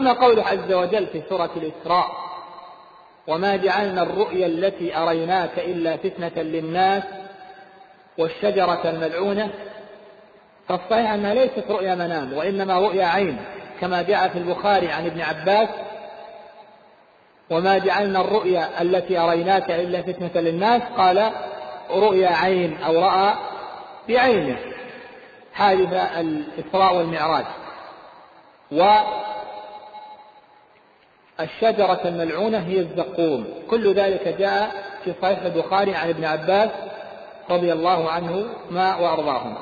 قوله عز وجل في سورة الإسراء: وما جعلنا الرؤيا التي أريناك إلا فتنة للناس والشجرة الملعونة، فالصحيح أنها ليست رؤيا منام وإنما رؤيا عين، كما جاء في البخاري عن ابن عباس: وما جعلنا الرؤيا التي أريناك إلا فتنة للناس، قال رؤيا عين أو رأى بعينه حادث الإسراء والمعراج. والشجرة الملعونة هي الزقوم. كل ذلك جاء في صحيح البخاري عن ابن عباس رضي الله عنهما وأرضاهما.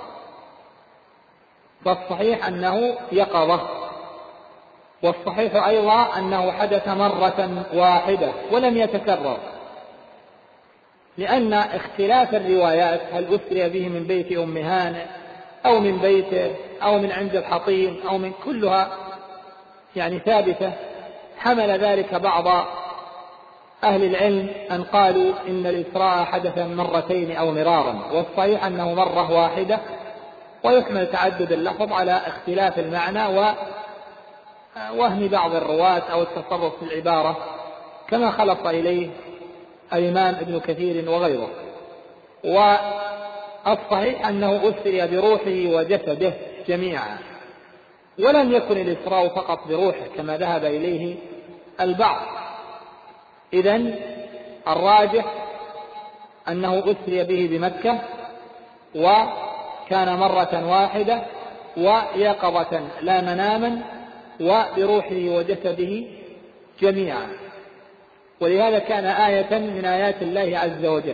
فالصحيح أنه يقظة، والصحيح أيضا أنه حدث مرة واحدة ولم يتكرر، لأن اختلاف الروايات هل أسري به من بيت أم هانئ أو من بيته أو من عند الحطيم أو من كلها ثابتة، حمل ذلك بعض أهل العلم أن قالوا إن الإسراء حدث مرتين أو مرارا، والصحيح أنه مرة واحدة، ويحمل تعدد اللفظ على اختلاف المعنى ووهم بعض الرواة أو التصرف في العبارة، كما خلص إليه الإمام ابن كثير وغيره. والصحيح أنه أسري بروحه وجسده جميعا، ولم يكن الإسراء فقط بروحه كما ذهب إليه البعض. إذن الراجح أنه أسري به بمكة، وكان مرة واحدة ويقظة لا مناما، وبروحه وجسده جميعا، ولهذا كان آية من آيات الله عز وجل.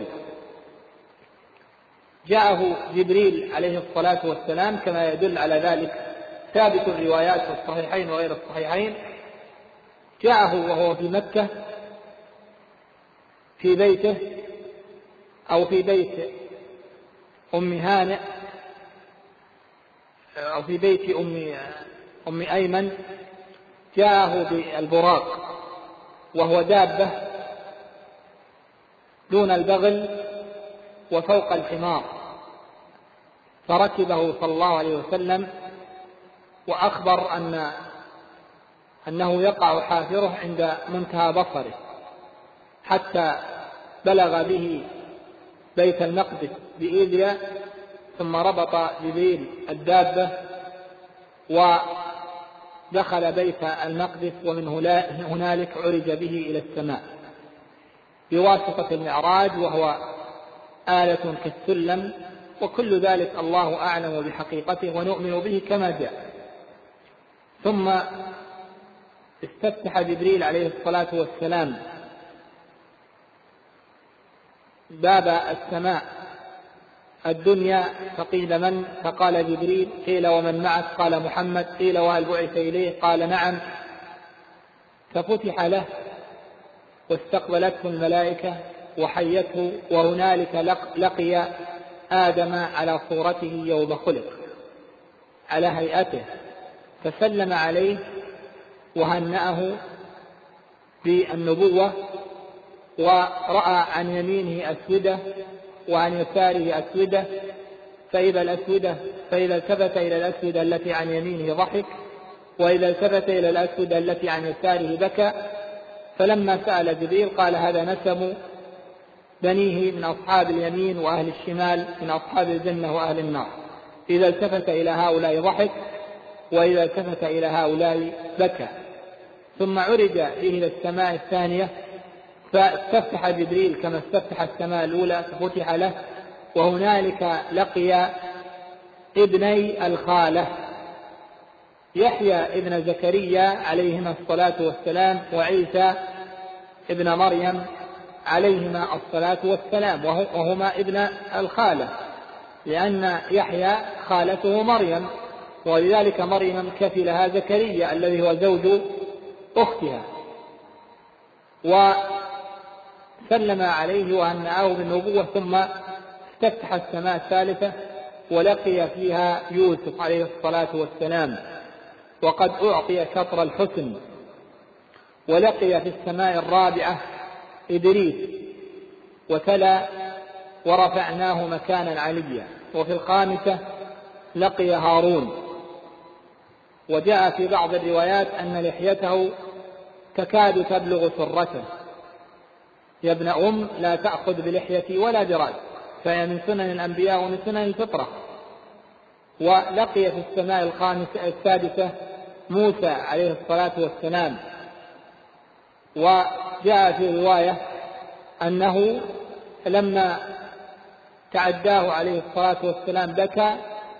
جاءه جبريل عليه الصلاة والسلام كما يدل على ذلك ثابت الروايات في الصحيحين وغير الصحيحين. جاءه وهو في مكة في بيته أو في بيت أم هانئ أو في بيت أم أيمن، جاءه بالبراق وهو دابة دون البغل وفوق الحمار، فركبه صلى الله عليه وسلم، وأخبر أنه يقع حافره عند منتهى بصره حتى بلغ به بيت المقدس بإيليا، ثم ربط جبريل الدابة ودخل بيت المقدس، ومن هنالك عرج به إلى السماء بواسطة المعراج، وهو آلة كالسلم، وكل ذلك الله أعلم بحقيقته ونؤمن به كما جاء. ثم استفتح جبريل عليه الصلاة والسلام باب السماء الدنيا، فقيل من؟ فقال جبريل. قيل ومن معك؟ قال محمد. قيل وهل بعث إليه؟ قال نعم. ففتح له واستقبلته الملائكة وحيته، وهنالك لقي آدم على صورته يوم خلق على هيئته، فسلم عليه وهنأه بالنبوة، ورأى عن يمينه أسودة وعن يساره أسودة، فإذا التفت إلى الأسودة التي عن يمينه ضحك، وإذا التفت إلى الأسودة التي عن يساره بكى. فلما سأل جبريل قال هذا نسم بنيه من أصحاب اليمين وأهل الشمال من أصحاب الجنة وأهل النار. إذا التفت إلى هؤلاء ضحك، وإذا التفت إلى هؤلاء بكى. ثم عرج به إلى السماء الثانية، فاستفتح جبريل كما استفتح السماء الأولى، ففتح له، وهنالك لقي ابني الخالة، يحيى ابن زكريا عليهما الصلاة والسلام، وعيسى ابن مريم عليهما الصلاة والسلام، وهما ابن الخالة، لأن يحيى خالته مريم، ولذلك مريم كفلها زكريا الذي هو زوج أختها. وسلم عليه وهنأه بالنبوة، ثم استفتح السماء الثالثة ولقي فيها يوسف عليه الصلاة والسلام، وقد أعطي شطر الحسن. ولقي في السماء الرابعة إدريس، وتلا ورفعناه مكانا عليا. وفي الخامسة لقي هارون. وجاء في بعض الروايات أن لحيته تكاد تبلغ سرته. يا ابن لا تأخذ بلحيتي ولا برأسي، فهي من سنن الأنبياء ومن سنن الفطرة. ولقي في السماء السادسة موسى عليه الصلاة والسلام، وجاء في رواية أنه لما تعداه عليه الصلاة والسلام بكى،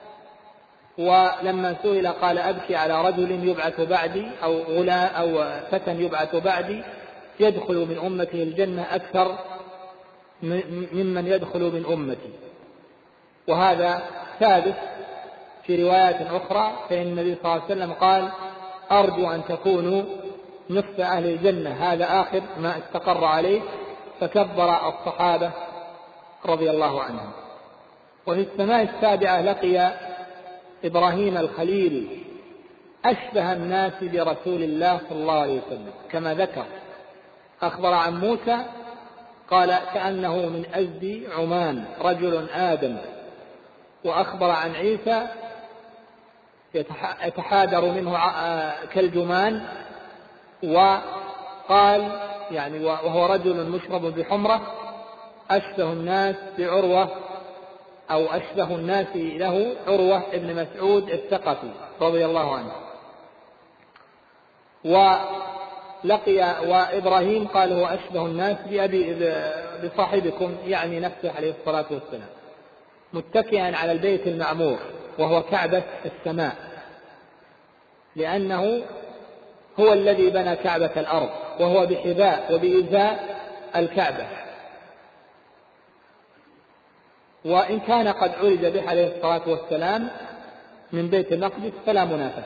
ولما سئل قال أبكي على رجل يبعث بعدي أو فتى يبعث بعدي يدخل من أمته الجنة أكثر ممن يدخل من أمتي. وهذا ثابت في روايات أخرى، فإن النبي صلى الله عليه وسلم قال أرجو أن تكونوا نصف أهل الجنة، هذا آخر ما استقر عليه، فكبر الصحابة رضي الله عنهم. وفي السماء السابعة لقي إبراهيم الخليل أشبه الناس برسول الله صلى الله عليه وسلم كما ذكر. أخبر عن موسى قال كأنه من أزد عمان رجل آدم. وأخبر عن عيسى يتحادر منه كالجمان، وقال يعني وهو رجل مشرب بحمرة أشبه الناس بعروة أو أشبه الناس له عروة ابن مسعود الثقفي رضي الله عنه. وإبراهيم قال هو أشبه الناس بصاحبكم، يعني نفسه عليه الصلاة والسلام، متكئا على البيت المعمور وهو كعبة السماء، لأنه هو الذي بنى كعبة الأرض، وهو بحذاء وبإزاء الكعبة. وإن كان قد عرج به عليه الصلاة والسلام من بيت المقدس فلا منافاة.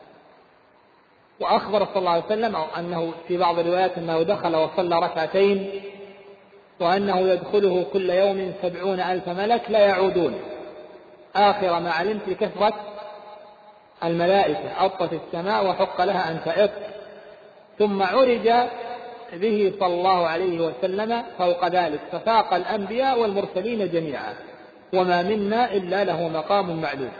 وأخبر صلى الله عليه وسلم أنه في بعض الروايات أنه دخل وصلى ركعتين، وأنه يدخله كل يوم 70,000 ملك لا يعودون، آخر ما علمت كثرة الملائكة أطت السماء وحق لها أن تأط. ثم عرج به صلى الله عليه وسلم فوق ذلك ففاق الأنبياء والمرسلين جميعا، وما منا إلا له مقام معلوم،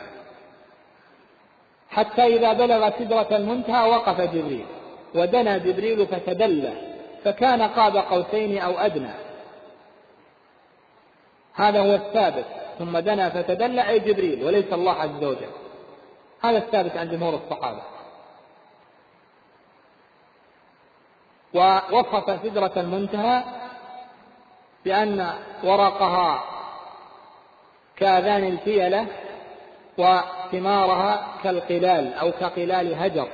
حتى إذا بلغ سدرة المنتهى وقف جبريل، ودنا جبريل فتدلى فكان قاب قوسين أو أدنى. هذا هو الثابت. ثم دنا فتدلى أي جبريل وليس الله عز وجل. هذا الثابت عند جمهور الصحابة. ووصف سدرة المنتهى بأن ورقها كآذان الفيلة وثمارها كالقلال أو كقلال هجر.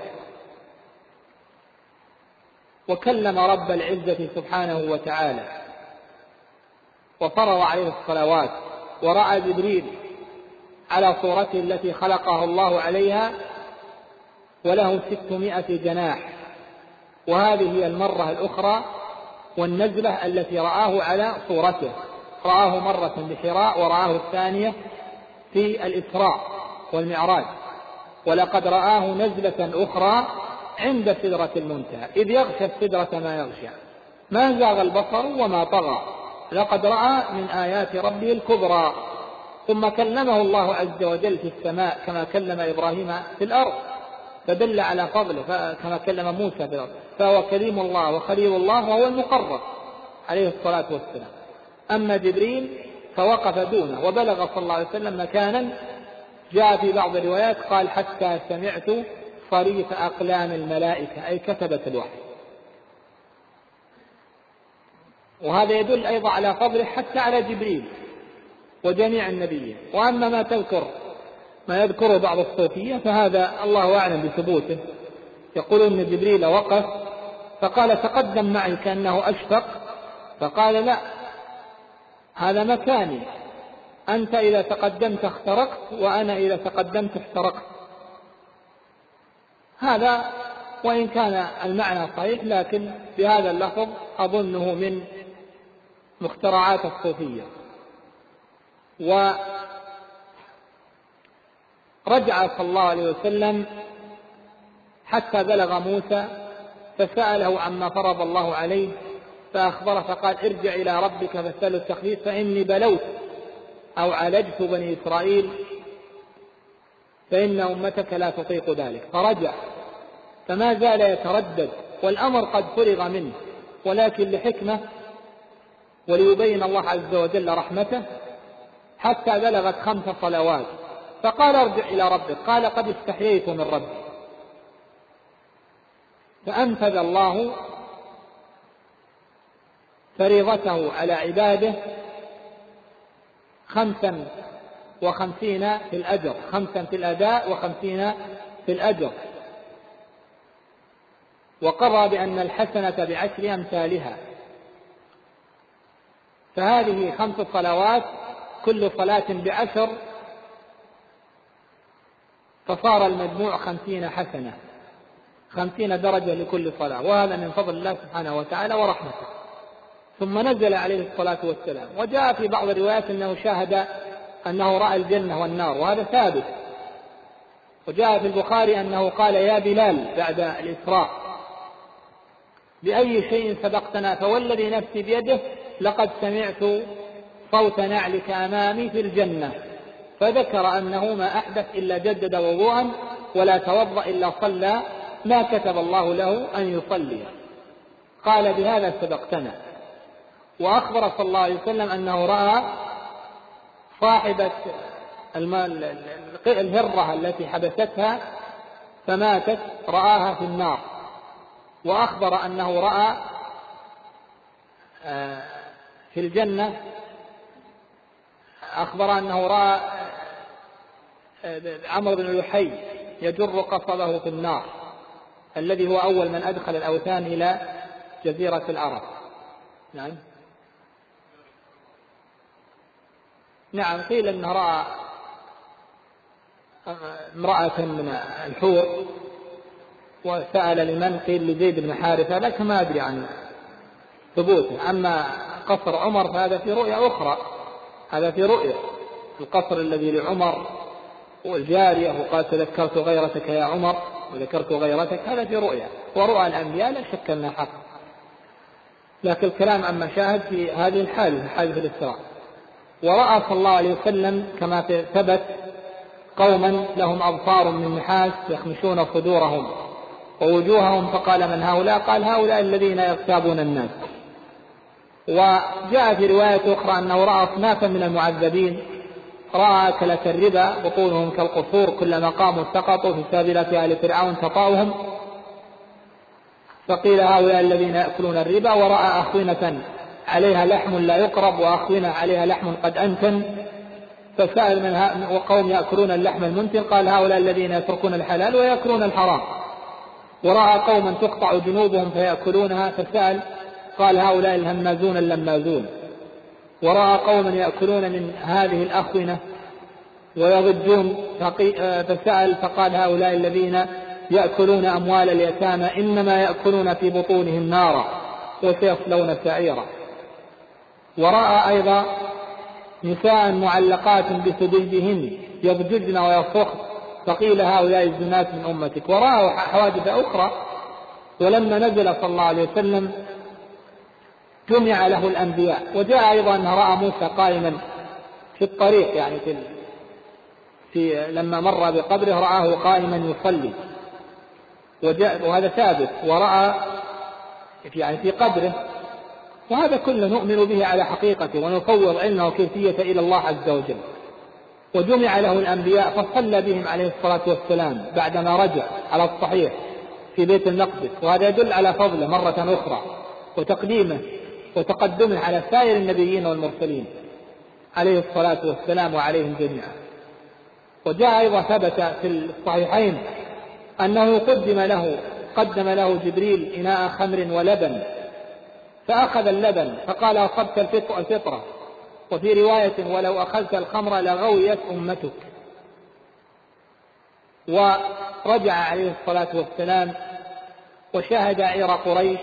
وكلم رب العزة سبحانه وتعالى وفرض عليه الصلوات، ورأى جبريل على صورته التي خلقه الله عليها وله 600 جناح. وهذه هي المرة الأخرى والنزلة التي رآه على صورته. رآه مرة بحراء، ورآه الثانية في الإسراء والمعراج. ولقد رآه نزلة أخرى عند سدرة المنتهى إذ يغشى السدرة ما يغشى، ما زاغ البصر وما طغى، لقد رأى من آيات ربه الكبرى. ثم كلمه الله عز وجل في السماء كما كلم إبراهيم في الأرض، فدل على فضله كما كلم موسى في الأرض، فهو كليم الله وخليل الله وهو المقرب عليه الصلاة والسلام. أما جبريل فوقف دونه وبلغ صلى الله عليه وسلم مكانا جاء في بعض الروايات قال حتى سمعت صريف أقلام الملائكة، أي كتبة الوحي. وهذا يدل أيضا على فضله حتى على جبريل وجميع النبيين. وأما ما يذكره بعض الصوفية فهذا الله أعلم بثبوته. يقولون أن جبريل وقف فقال تقدم معي كأنه أشفق، فقال لا، هذا مكاني، أنت إذا تقدمت اخترقت وأنا إذا تقدمت احترقت. هذا وإن كان المعنى صحيح، لكن بهذا اللفظ أظنه من مخترعات الصوفية. ورجع صلى الله عليه وسلم حتى بلغ موسى فسأله عما فرض الله عليه فأخبره، فقال ارجع إلى ربك فاسأله التخفيف فإني بلوت أو عالجت بني إسرائيل فإن أمتك لا تطيق ذلك. فرجع، فما زال يتردد والأمر قد فرغ منه، ولكن لحكمة وليبين الله عز وجل رحمته حتى بلغت 5 صلوات. فقال ارجع إلى ربك، قال قد استحييت من ربي. فأنفذ الله فريضته على عباده 55 في الأجر، 5 في الأداء و50 في الأجر، وقرر بأن الحسنة ب10 أمثالها. فهذه 5 صلوات كل صلاة ب10، فصار المجموع 50 حسنة، 50 درجة لكل صلاة، وهذا من فضل الله سبحانه وتعالى ورحمته. ثم نزل عليه الصلاة والسلام، وجاء في بعض الروايات أنه شاهد أنه رأى الجنة والنار، وهذا ثابت. وجاء في البخاري أنه قال يا بلال بعد الإسراء بأي شيء سبقتنا؟ فوالذي نفسي بيده لقد سمعت صوت نعلك أمامي في الجنة. فذكر أنه ما أحدث إلا جدد وضوءا، ولا توضأ إلا صلى ما كتب الله له أن يصلي. قال بهذا سبقتنا. وأخبر صلى الله عليه وسلم أنه رأى صاحبة الهرة التي حبستها فماتت، رآها في النار. وأخبر أنه رأى في الجنة، أخبر أنه رأى عمرو بن لحي يجر قصبه في النار، الذي هو أول من أدخل الأوثان إلى جزيرة العرب. نعم قيل أنه رأى امرأة من الحور وسأل لمن، قيل لزيد بن حارثة، لكن ما أدري عن ثبوته. أما قصر عمر فهذا في رؤية أخرى، هذا في رؤية القصر الذي لعمر والجارية، وقال تذكرت غيرتك يا عمر وذكرت غيرتك، هذا في رؤية. ورؤى الأنبياء لا شك أنها حق، لكن الكلام عن مشاهد في هذه الحالة، في حادث الإسراء. ورأى صلى الله عليه وسلم كما ثبت قوما لهم أظفار من نحاس يخمشون صدورهم ووجوههم، فقال من هؤلاء؟ قال هؤلاء الذين يغتابون الناس. وجاء في رواية أخرى أنه رأى أصنافا من المعذبين، رأى أكلة الربا بطونهم كالقصور كلما قاموا سقطوا، في سابلة آل فرعون تطاؤهم، فقيل هؤلاء الذين يأكلون الربا. ورأى أخونة عليها لحم لا يقرب، وأخونة عليها لحم قد أنتن، فسأل من وقوم يأكلون اللحم المنتن، قال هؤلاء الذين يتركون الحلال ويأكلون الحرام. ورأى قوما تقطع جنوبهم فيأكلونها، فسأل قال هؤلاء الهمازون اللمازون. ورأى قوما يأكلون من هذه الأخونة ويضجون، فسأل فقال هؤلاء الذين يأكلون أموال اليتامى إنما يأكلون في بطونهم نارا وسيصلون سعيرا. ورأى أيضا نساء معلقات بسديجهن يضججن ويصرخن، فقيل هؤلاء الزنات من أمتك. ورأى حوادث أخرى. ولما نزل صلى الله عليه وسلم جمع له الأنبياء. وجاء أيضا أنه رأى موسى قائما في الطريق، يعني لما مر بقبره رآه قائما يصلي، وهذا ثابت. ورأى يعني في قبره، وهذا كله نؤمن به على حقيقته ونفوض علمه وكيفية إلى الله عز وجل. وجمع له الأنبياء فصلى بهم عليه الصلاة والسلام بعدما رجع على الصحيح في بيت المقدس، وهذا يدل على فضله مرة أخرى وتقديمه وتقدمه على سائر النبيين والمرسلين عليه الصلاة والسلام وعليهم جميعا. وجاء أيضا ثبت في الصحيحين أنه قدم له جبريل إناء خمر ولبن، فأخذ اللبن فقال أصبت الفطرة. وفي رواية ولو أخذت الخمر لغويت أمتك. ورجع عليه الصلاة والسلام وشاهد عير قريش،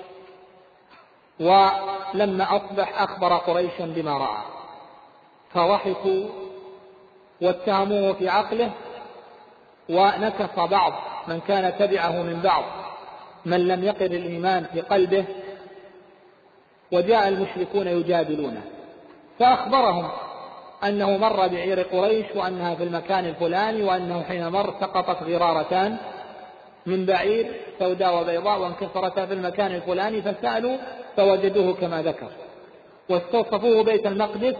ولما أصبح أخبر قريشا بما رأى، فضحكوا واتهموه في عقله، ونكص بعض من كان تبعه من بعض من لم يقر الإيمان في قلبه. وجاء المشركون يجادلونه، فأخبرهم أنه مر بعير قريش وأنها في المكان الفلاني، وأنه حين مر سقطت غرارتان من بعير سوداء وبيضاء وانكسرتا في المكان الفلاني، فسألوا فوجدوه كما ذكر، واستوصفوه بيت المقدس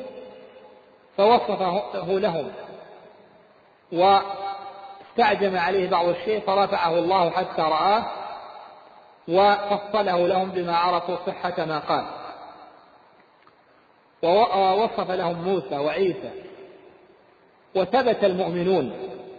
فوصفه لهم، واستعجم عليه بعض الشيء فرفعه الله حتى رآه وفصله لهم بما عرفوا صحة ما قال، ووصف لهم موسى وعيسى، وثبت المؤمنون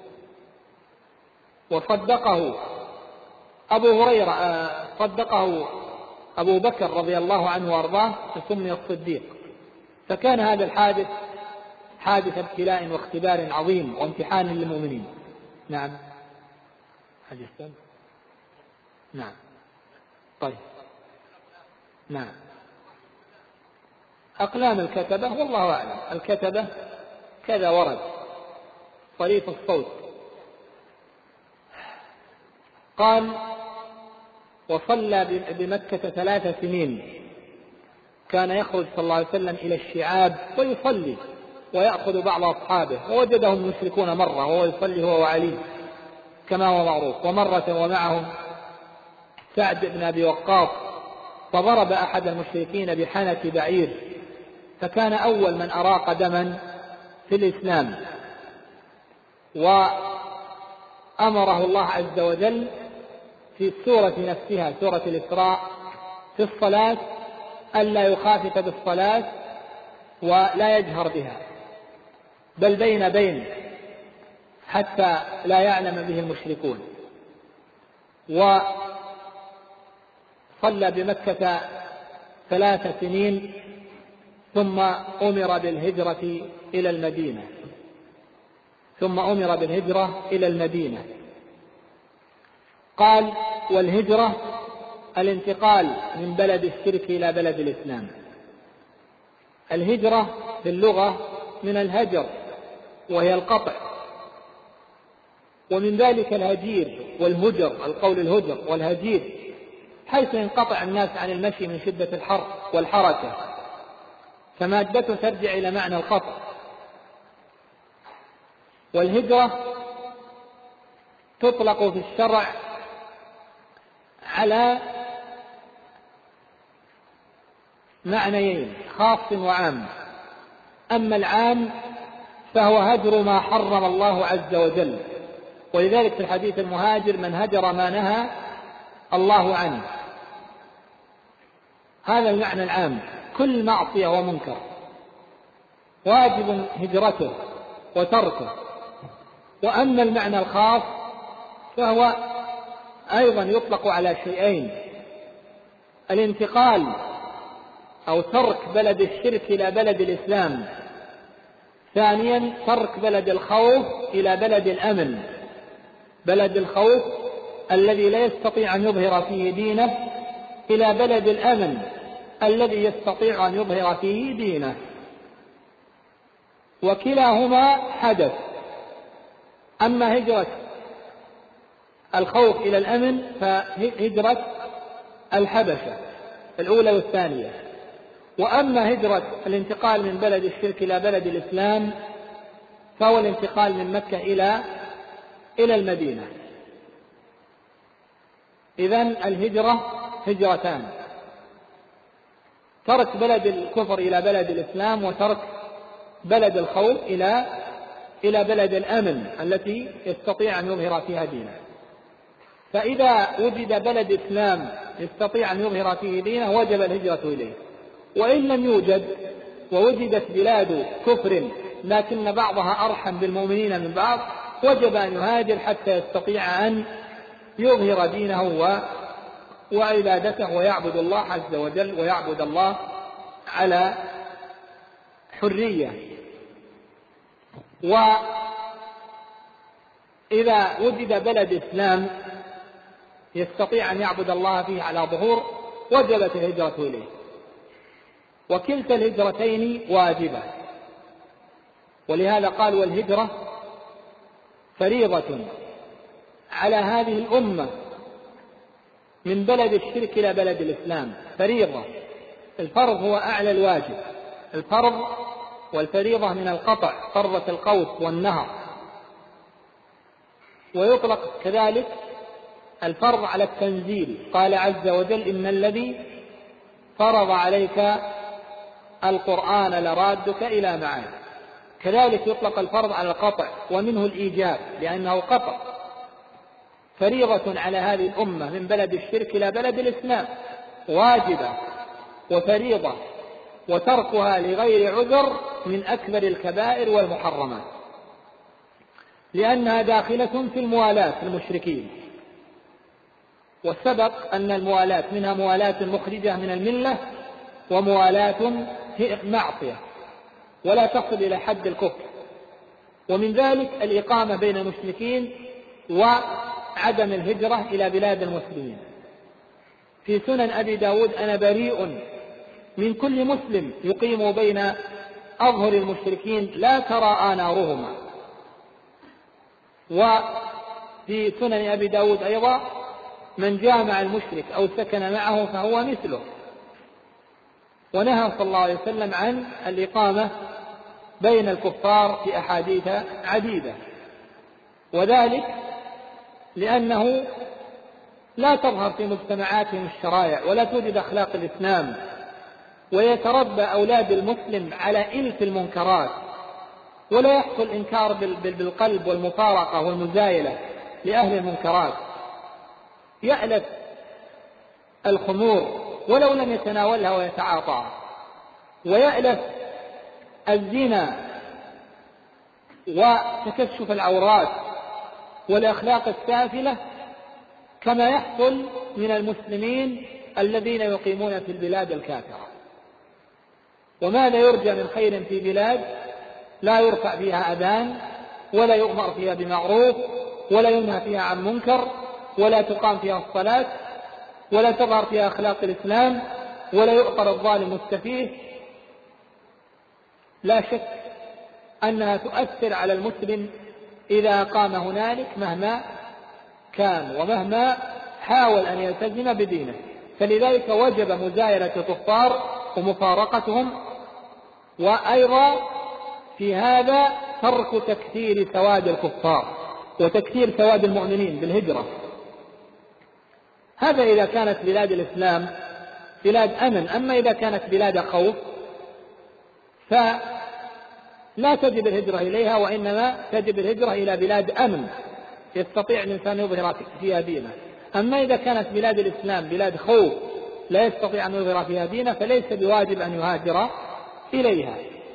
وصدقه أبو هريرة، صدقه أبو بكر رضي الله عنه وأرضاه فسمي الصديق. فكان هذا الحادث حادث ابتلاء واختبار عظيم وامتحان للمؤمنين. نعم. حديث. نعم. طيب. نعم. أقلام الكتبة والله أعلم. الكتبة كذا ورد طريف الصوت. قال وصلى بمكة 3 سنين، كان يخرج صلى الله عليه وسلم إلى الشعاب ويصلي ويأخذ بعض أصحابه، ووجدهم المشركون مرة وهو يصلي هو وعلي كما هو معروف، ومرة ومعهم سعد بن أبي وقاص، فضرب أحد المشركين بحنك بعير، فكان أول من أراق دما في الإسلام، وأمره الله عز وجل في السورة نفسها سورة الإسراء في الصلاة ألا يخافت بالصلاة ولا يجهر بها، بل بين حتى لا يعلم به المشركون. وصلى بمكة 3 سنين ثم أمر بالهجرة إلى المدينة. قال والهجرة الانتقال من بلد الشرك إلى بلد الإسلام. الهجرة في اللغة من الهجر وهي القطع، ومن ذلك الهجير والهجر، القول الهجر والهجير، حيث ينقطع الناس عن المشي من شدة الحر والحركة، فمادته ترجع إلى معنى القطع. والهجرة تطلق في الشرع على معنيين خاص وعام. أما العام فهو هجر ما حرم الله عز وجل، ولذلك في الحديث المهاجر من هجر ما نهى الله عنه. هذا المعنى العام، كل معصية ومنكر واجب هجرته وتركه. وأما المعنى الخاص فهو أيضا يطلق على شيئين: الانتقال أو ترك بلد الشرك إلى بلد الإسلام، ثانيا ترك بلد الخوف إلى بلد الأمن، بلد الخوف الذي لا يستطيع أن يظهر فيه دينه إلى بلد الأمن الذي يستطيع أن يظهر فيه دينه، وكلاهما حدث. أما هجرة الخوف إلى الأمن فهجرة الحبشة الأولى والثانية، وأما هجرة الانتقال من بلد الشرك إلى بلد الإسلام فهو الانتقال من مكة إلى المدينة. إذن الهجرة هجرتان: ترك بلد الكفر إلى بلد الإسلام، وترك بلد الخوف إلى بلد الأمن التي يستطيع أن يظهر فيها دينه. فإذا وجد بلد إسلام يستطيع أن يظهر فيه دينه وجب الهجرة إليه، وإن لم يوجد ووجدت بلاد كفر لكن بعضها أرحم بالمؤمنين من بعض وجب أن يهاجر حتى يستطيع أن يظهر دينه وعبادته ويعبد الله عز وجل ويعبد الله على حرية. وإذا وجد بلد إسلام يستطيع أن يعبد الله فيه على ظهور وجبت الهجرة إليه، وكلتا الهجرتين واجبة. ولهذا قال والهجرة فريضة على هذه الأمة من بلد الشرك إلى بلد الإسلام، فريضة. الفرض هو أعلى الواجب، الفرض والفريضة من القطع فرضة القوس والنهر. ويطلق كذلك الفرض على التنزيل، قال عز وجل إن الذي فرض عليك القرآن لرادك إلى معاد. كذلك يطلق الفرض على القطع ومنه الإيجاب لأنه قطع، فريضة على هذه الأمة من بلد الشرك إلى بلد الإسلام، واجبة وفريضة، وتركها لغير عذر من أكبر الكبائر والمحرمات، لأنها داخلة في الموالاة المشركين. وسبق أن الموالاة منها موالاة مخرجة من الملة وموالاة معصية ولا تصل إلى حد الكفر، ومن ذلك الإقامة بين المشركين وعدم الهجرة إلى بلاد المسلمين. في سنن أبي داود أنا بريء من كل مسلم يقيم بين أظهر المشركين لا تراءى نارهما. وفي سنن أبي داود أيضا من جامع المشرك أو سكن معه فهو مثله. ونهى صلى الله عليه وسلم عن الإقامة بين الكفار في أحاديث عديدة، وذلك لأنه لا تظهر في مجتمعاتهم الشرائع ولا توجد أخلاق الإسلام، ويتربى أولاد المسلم على إلف المنكرات، ولا يحصل إنكار بالقلب والمفارقة والمزايلة لأهل المنكرات. يألف الخمور ولو لم يتناولها ويتعاطاها، ويألف الزنا وتكشف العورات والأخلاق السافلة كما يحصل من المسلمين الذين يقيمون في البلاد الكافرة. وماذا يرجى من خير في بلاد لا يرفع فيها أذان ولا يؤمر فيها بمعروف ولا ينهى فيها عن منكر ولا تقام فيها الصلاة ولا تظهر فيها أخلاق الإسلام ولا يؤطر الظالم السفيه؟ لا شك أنها تؤثر على المسلم إذا قام هنالك مهما كان ومهما حاول أن يلتزم بدينه. فلذلك وجب مزايرة الكفار ومفارقتهم، وأيضا في هذا ترك تكثير سواد الكفار وتكثير سواد المؤمنين بالهجرة. هذا إذا كانت بلاد الإسلام بلاد أمن. أما إذا كانت بلاد خوف فلا تجب الهجرة إليها، وإنما تجب الهجرة إلى بلاد أمن يستطيع الإنسان يظهر فيها دينه. أما إذا كانت بلاد الإسلام بلاد خوف لا يستطيع أن يظهر فيها دينه فليس بواجب أن يهاجر إليها،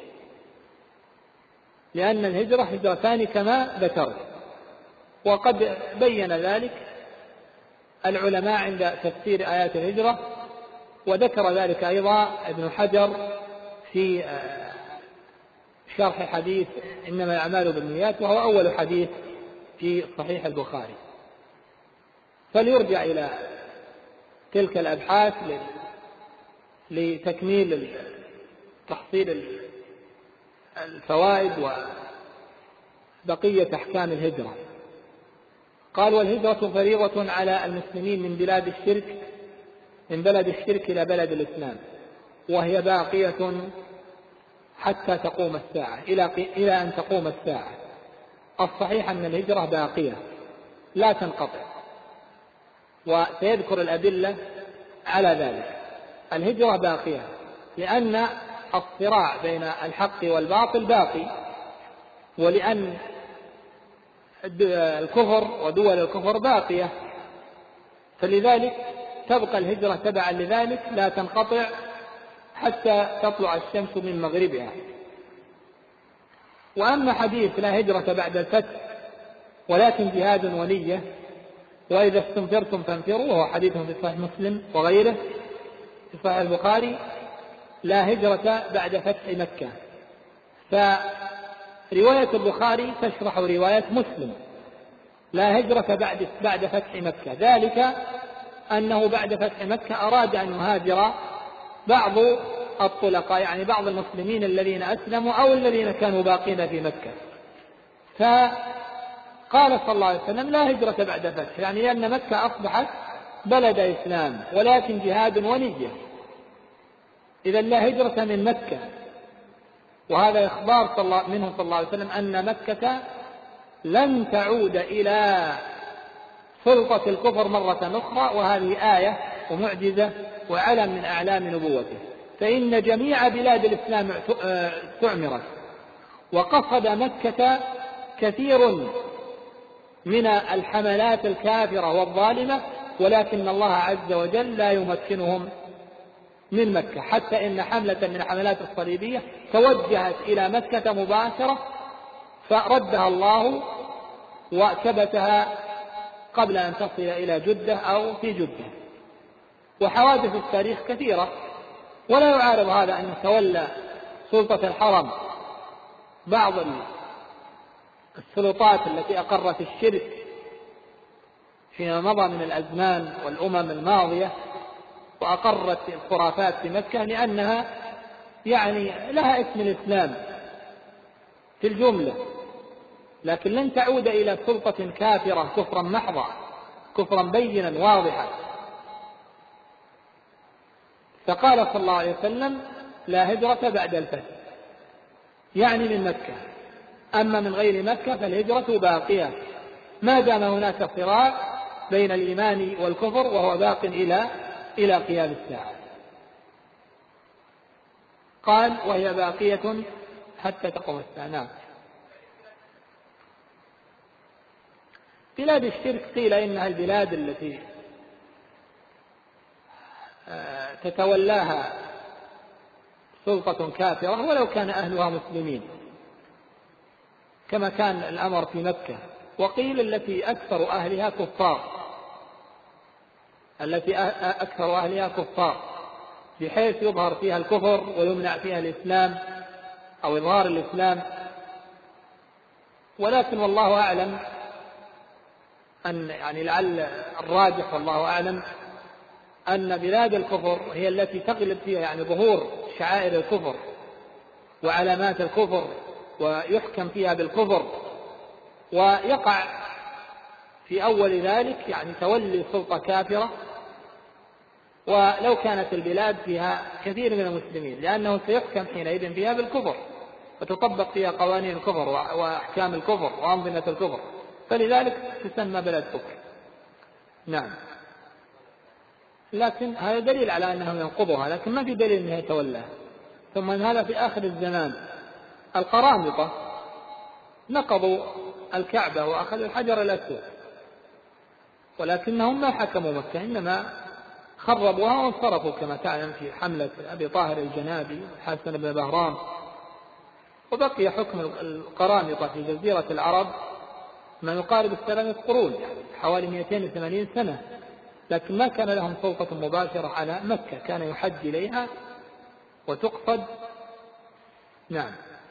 لأن الهجرة هجرتان كما ذكرت. وقد بين ذلك العلماء عند تفسير آيات الهجرة، وذكر ذلك أيضا ابن حجر في شرح حديث إنما الأعمال بالنيات، وهو أول حديث في صحيح البخاري. فليرجع إلى تلك الأبحاث لتكميل تحصيل الفوائد وبقية أحكام الهجرة. قال والهجرة فريضة على المسلمين من بلد الشرك إلى بلد الإسلام، وهي باقية حتى تقوم الساعة، إلى أن تقوم الساعة. الصحيح أن الهجرة باقية لا تنقطع، وسيذكر الأدلة على ذلك. الهجرة باقية لأن الصراع بين الحق والباطل باقي، ولأن الكفر ودول الكفر باقية، فلذلك تبقى الهجرة تبعا لذلك لا تنقطع حتى تطلع الشمس من مغربها. وأما حديث لا هجرة بعد الفتح ولكن جهاد ونية وإذا استنفرتم فانفروا، وهو حديث في صحيح مسلم وغيره في صحيح البخاري، لا هجرة بعد فتح مكة. فرواية البخاري تشرح رواية مسلم لا هجرة بعد فتح مكة، ذلك أنه بعد فتح مكة أراد أن يهاجر بعض الطلقاء، يعني بعض المسلمين الذين أسلموا أو الذين كانوا باقين في مكة. فقال صلى الله عليه وسلم لا هجرة بعد فتح، يعني لأن مكة أصبحت بلد إسلام ولكن جهاد ونية. إذا لا هجرة من مكة وهذا إخبار منه صلى الله عليه وسلم أن مكة لن تعود إلى سلطة الكفر مرة أخرى، وهذه آية ومعجزة وعلم من أعلام نبوته. فإن جميع بلاد الإسلام استعمرت، وقصد مكة كثير من الحملات الكافرة والظالمة، ولكن الله عز وجل لا يمكنهم من مكة، حتى إن حملة من الحملات الصليبية توجهت إلى مكة مباشرة فردها الله وكبتها قبل أن تصل إلى جدة أو في جدة. وحوادث التاريخ كثيرة، ولا يعارض هذا أن تولى سلطة الحرم بعض السلطات التي أقرت الشرك فيما مضى من الأزمان والأمم الماضية، وأقرت الخرافات في مكة، لأنها يعني لها اسم الإسلام في الجملة، لكن لن تعود إلى سلطة كافرة كفرا محضا، كفرا بينا واضحا. فقال صلى الله عليه وسلم: لا هجرة بعد الفتح، يعني من مكة. أما من غير مكة فالهجرة باقية ما دام هناك صراع بين الإيمان والكفر، وهو باق إلى قيام الساعة. قال: وهي باقية حتى تقوم الساعة. نعم. بلاد الشرك قيل إنها البلاد التي تتولاها سلطة كافرة ولو كان أهلها مسلمين، كما كان الأمر في مكة. وقيل التي أكثر أهلها كفار، بحيث يظهر فيها الكفر ويمنع فيها الإسلام أو إظهار الإسلام. ولكن والله أعلم أن لعل الراجح والله أعلم أن بلاد الكفر هي التي تغلب فيها ظهور شعائر الكفر وعلامات الكفر، ويحكم فيها بالكفر، ويقع في أول ذلك تولي سلطة كافرة، ولو كانت البلاد فيها كثير من المسلمين، لأنه سيحكم حينئذ فيها بالكفر، وتطبق فيها قوانين الكفر وأحكام الكفر وأنظمة الكفر، فلذلك تسمى بلد كفر. نعم. لكن هذا دليل على أنهم ينقضها، لكن ما في دليل أنها يتولاها. ثم أن هذا في آخر الزمان القرامطة نقضوا الكعبة وأخذوا الحجر الأسود، ولكنهم ما حكموا مكة، إنما خربوها وانصرفوا كما تعلم في حملة أبي طاهر الجنابي حسن بن بهرام. وبقي حكم القرامطة في جزيرة العرب ما يقارب 3 قرون، حوالي 280 سنة، لكن ما كان لهم سلطة مباشرة على مكة، كان يحج إليها وتقصد. نعم.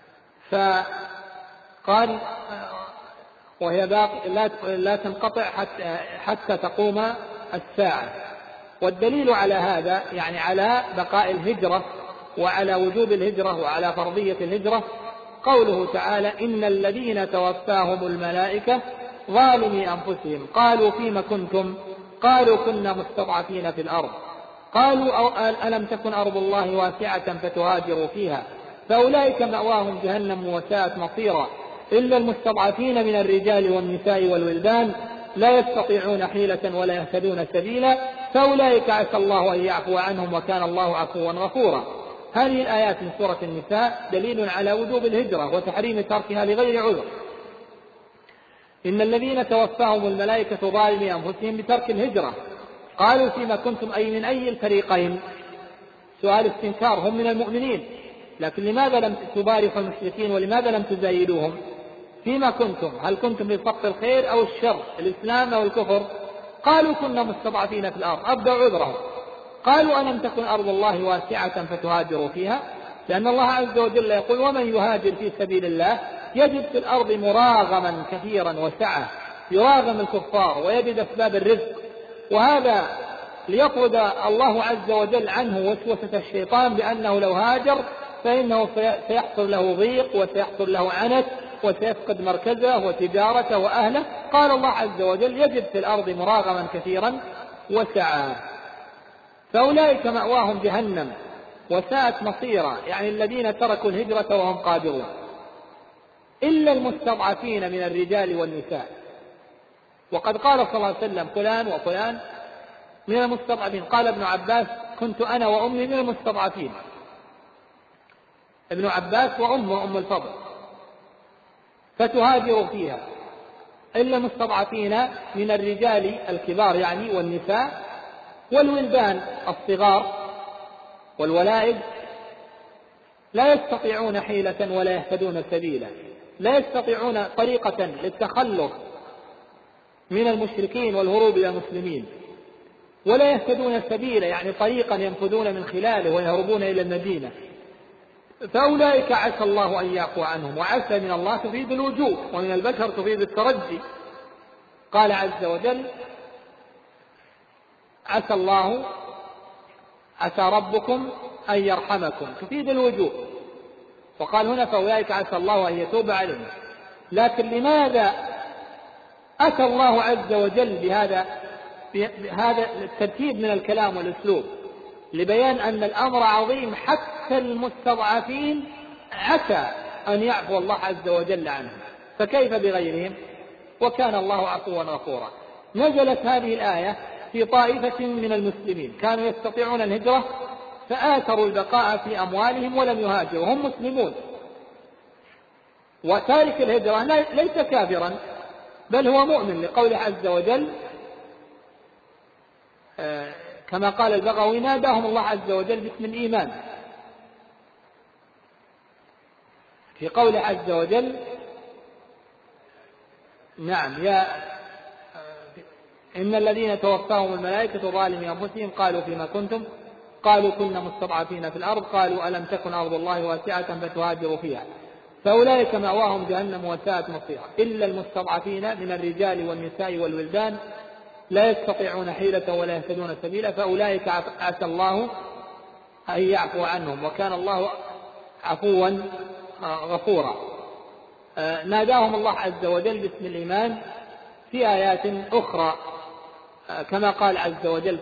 فقال: وهي لا تنقطع حتى تقوم الساعة. والدليل على هذا على بقاء الهجرة وعلى وجوب الهجرة وعلى فرضية الهجرة قوله تعالى: إن الذين توفاهم الملائكة ظالمي أنفسهم قالوا فيما كنتم قالوا كنا مستضعفين في الأرض قالوا ألم تكن أرض الله واسعة فتهاجروا فيها فأولئك مأواهم جهنم وساءت مصيرا إلا المستضعفين من الرجال والنساء والولدان لا يستطيعون حيلة ولا يهتدون سبيلا فأولئك عسى الله أن يعفو عنهم وكان الله عفوا غفورا. هذه الآيات من سورة النساء دليل على وجوب الهجرة وتحريم تركها لغير عذر. إن الذين توفاهم الملائكة ظالمي أنفسهم بترك الهجرة قالوا فيما كنتم أي من أي الفريقين؟ سؤال استنكار، هم من المؤمنين، لكن لماذا لم تباركوا المشركين ولماذا لم تزايدوهم؟ فيما كنتم، هل كنتم في صف الخير أو الشر، الإسلام أو الكفر؟ قالوا كنا مستضعفين في الأرض، أبدوا عذرهم. قالوا ألم تكن أرض الله واسعة فتهاجروا فيها، لأن الله عز وجل يقول: ومن يهاجر في سبيل الله يجد في الأرض مراغما كثيرا وسعة، يراغم الكفار ويجد أسباب الرزق. وهذا ليطرد الله عز وجل عنه وسوسة الشيطان بأنه لو هاجر فإنه سيحصل له ضيق وسيحصل له عنت وسيفقد مركزه وتجارته وأهله. قال الله عز وجل: يجد في الأرض مراغما كثيرا وسعة فأولئك مأواهم جهنم وساءت مصيرا، يعني الذين تركوا الهجرة وهم قادرون، إلا المستضعفين من الرجال والنساء. وقد قال صلى الله عليه وسلم فلان وفلان من المستضعفين. قال ابن عباس كنت أنا وأمي من المستضعفين، ابن عباس وأمه أم الفضل، فتهاجر فيها، إلا المستضعفين من الرجال الكبار يعني والنساء والولدان الصغار والولائد لا يستطيعون حيلة ولا يهتدون سبيلا، لا يستطيعون طريقة للتخلص من المشركين والهروب إلى المسلمين، ولا يهتدون سبيلا يعني طريقا ينفذون من خلاله ويهربون إلى المدينة. فأولئك عسى الله أن يعفو عنهم، وعسى من الله تفيد الوجوب، ومن البشر تفيد الترجي. قال عز وجل عسى الله عسى ربكم أن يرحمكم، تفيد الوجوب. وقال هنا فأولئك عسى الله أن يتوب عليهم. لكن لماذا أتى الله عز وجل بهذا الترتيب من الكلام والأسلوب؟ لبيان أن الأمر عظيم، حتى المستضعفين عسى أن يعفو الله عز وجل عنهم، فكيف بغيرهم؟ وكان الله عفوا غفورا. نزلت هذه الآية في طائفة من المسلمين كانوا يستطيعون الهجرة فآثروا البقاء في أموالهم ولم يهاجروا، هم مسلمون. وتارك الهجرة ليس كافرا بل هو مؤمن، لقوله عز وجل كما قال البغوي ناداهم الله عز وجل باسم الإيمان في قوله عز وجل نعم إن الذين توفاهم الملائكة ظالمي أنفسهم قالوا فيما كنتم قالوا كنا مستضعفين في الأرض قالوا ألم تكن أرض الله واسعة فتهاجروا فيها فأولئك مأواهم جهنم وساءت مصيرا إلا المستضعفين من الرجال والنساء والولدان لا يستطيعون حيلة ولا يهتدون سبيلا فأولئك عسى الله أن يعفو عنهم وكان الله عفوا غفورا. ناداهم الله عز وجل باسم الإيمان في آيات أخرى كما قال عز وجل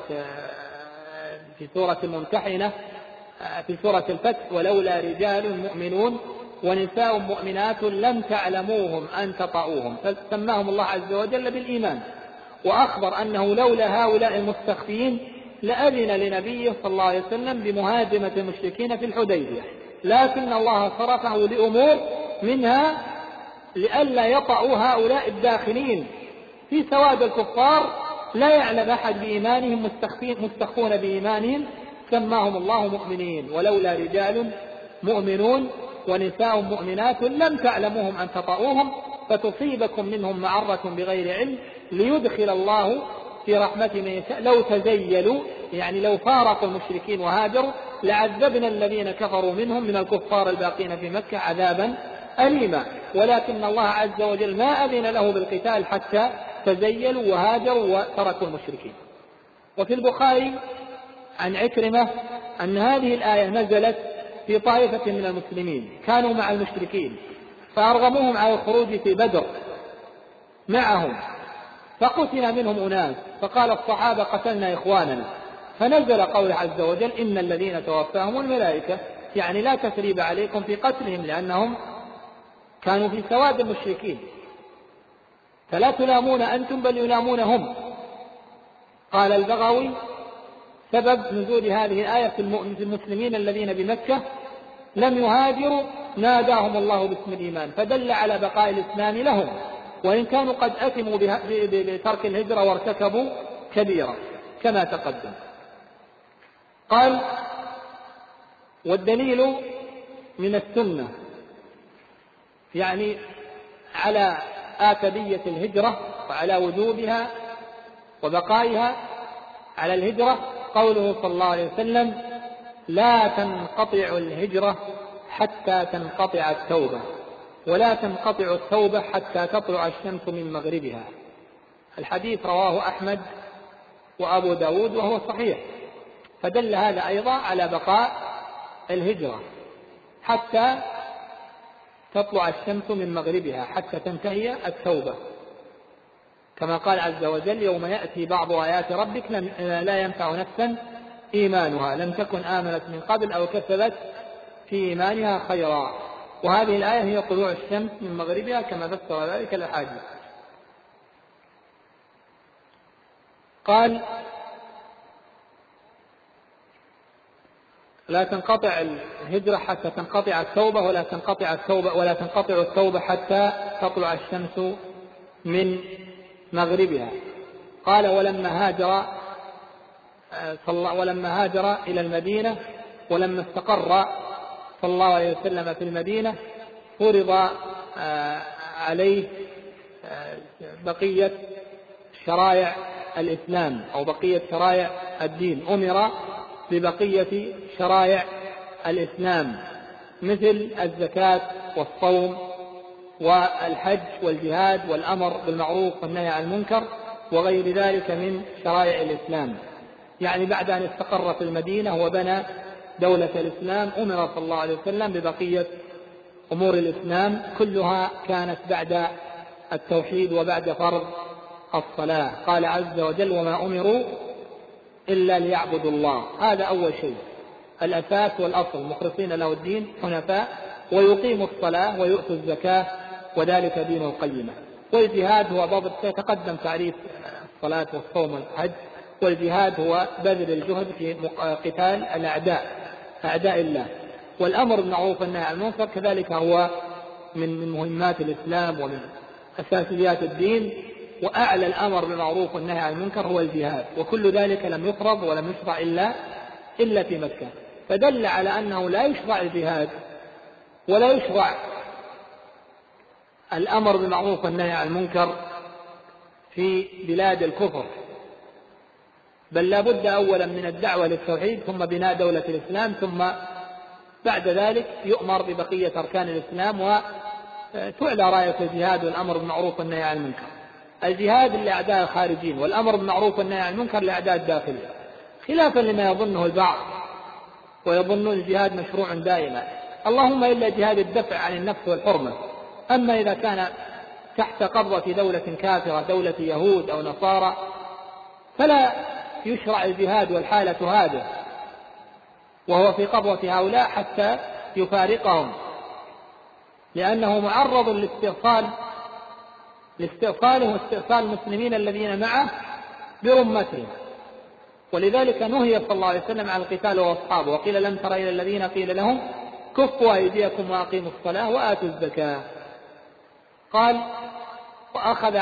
في سورة الممتحنة في سورة الفتح ولولا رجال مؤمنون ونساء مؤمنات لم تعلموهم أن تطؤوهم، فسماهم الله عز وجل بالإيمان، وأخبر أنه لولا هؤلاء المستخفين لأذن لنبيه صلى الله عليه وسلم بمهاجمة المشركين في الحديبية، لكن الله صرفه لأمور منها لئلا يطأوا هؤلاء الداخلين في سواد الكفار لا يعلم أحد بإيمانهم مستخفون بإيمانهم، سماهم الله مؤمنين ولولا رجال مؤمنون ونساء مؤمنات لم تعلموهم أن تطؤوهم فتصيبكم منهم معرة بغير علم ليدخل الله في رحمته من يشاء لو تزيلوا يعني لو فارقوا المشركين وهاجروا لعذبنا الذين كفروا منهم من الكفار الباقين في مكة عذابا أليما، ولكن الله عز وجل ما أذن له بالقتال حتى تزيلوا وهاجروا وتركوا المشركين. وفي البخاري عن عكرمة أن هذه الآية نزلت في طائفة من المسلمين كانوا مع المشركين فأرغموهم على الخروج في بدر معهم فقتل منهم أناس فقال الصحابة قتلنا إخواننا، فنزل قول عز وجل إن الذين توفاهم الملائكة يعني لا تثريب عليكم في قتلهم لأنهم كانوا في سواد المشركين فلا تلامون أنتم بل يلامونهم. قال البغوي سبب نزول هذه الآية في المسلمين الذين بمكة لم يهاجروا ناداهم الله باسم الإيمان فدل على بقاء الإسلام لهم وإن كانوا قد أثموا بترك الهجرة وارتكبوا كبيرة كما تقدم. قال والدليل من السنة يعني على آكدية الهجرة وعلى وجوبها وبقائها على الهجرة قوله صلى الله عليه وسلم لا تنقطع الهجرة حتى تنقطع التوبة ولا تنقطع التوبة حتى تطلع الشمس من مغربها. الحديث رواه أحمد وأبو داود وهو صحيح، فدل هذا أيضا على بقاء الهجرة حتى تطلع الشمس من مغربها حتى تنتهي التوبة كما قال عز وجل يوم يأتي بعض آيات ربك لا ينفع نفسا إيمانها، لم تكن آمنت من قبل أو كسبت في إيمانها خيرا. وهذه الآية هي طلوع الشمس من مغربها كما فسر ذلك الأحاديث. قال لا تنقطع الهجرة حتى تنقطع التوبة، ولا تنقطع التوبة حتى تطلع الشمس من مغربها. قال ولما هاجر إلى المدينة ولما استقر صلى الله عليه وسلم في المدينة فرض عليه بقية شرائع الإسلام أو بقية شرائع الدين، أمر ببقية شرائع الإسلام مثل الزكاة والصوم والحج والجهاد والأمر بالمعروف والنهي عن المنكر وغير ذلك من شرائع الإسلام. يعني بعد أن استقر في المدينة وبنى دولة الإسلام أمر صلى الله عليه وسلم ببقية أمور الإسلام كلها كانت بعد التوحيد وبعد فرض الصلاة. قال عز وجل وما أمروا إلا ليعبدوا الله. هذا أول شيء، الأساس والأصل، مخلصين له الدين حنفاء ويقيموا الصلاة ويؤتوا الزكاة وذلك دين القيمة. والجهاد هو ضابط، سيتقدم تعريف الصلاة والصوم والحج. والجهاد هو بذل الجهد في قتال أعداء الله. والأمر بالمعروف والنهي عن المنكر كذلك هو من مهمات الإسلام ومن أساسيات الدين. وأعلى الأمر بالمعروف والنهي عن المنكر هو الجهاد، وكل ذلك لم يفرض ولم يشرع إلا في مكة. فدل على أنه لا يشرع الجهاد ولا يشرع الأمر بالمعروف والنهي عن المنكر في بلاد الكفر، بل لا بد أولا من الدعوة للتوحيد ثم بناء دولة الإسلام، ثم بعد ذلك يؤمر ببقية أركان الإسلام وتعلى راية الجهاد والأمر بالمعروف والنهي عن المنكر. الجهاد لأعداء الخارجين والأمر بالمعروف والنهي عن المنكر لأعداء الداخلين، خلافا لما يظنه البعض ويظن الجهاد مشروع دائما، اللهم إلا جهاد الدفع عن النفس والحرمة. أما إذا كان تحت قبضة دولة كافرة، دولة يهود أو نصارى، فلا يشرع الجهاد والحالة هذه وهو في قبضة هؤلاء حتى يفارقهم، لأنه معرض لاستئصاله واستئصال المسلمين الذين معه برمتهم. ولذلك نهي صلى الله عليه وسلم عن القتال وأصحابه، وقيل لم تر إلى الذين قيل لهم كفوا أيديكم وأقيموا الصلاة وآتوا الزكاة. قال وأخذ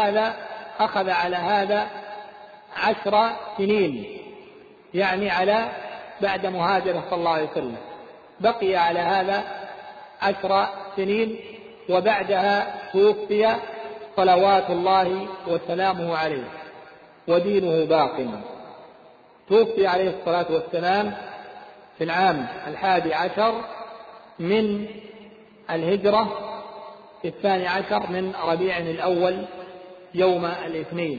على هذا 10 سنين، يعني بعد مهاجرة صلى الله عليه وسلم بقي على هذا 10 سنين، وبعدها توفي صلوات الله وسلامه عليه ودينه باق. توفي عليه الصلاة والسلام في العام 11 من الهجرة، في 12 من ربيع الأول يوم الاثنين.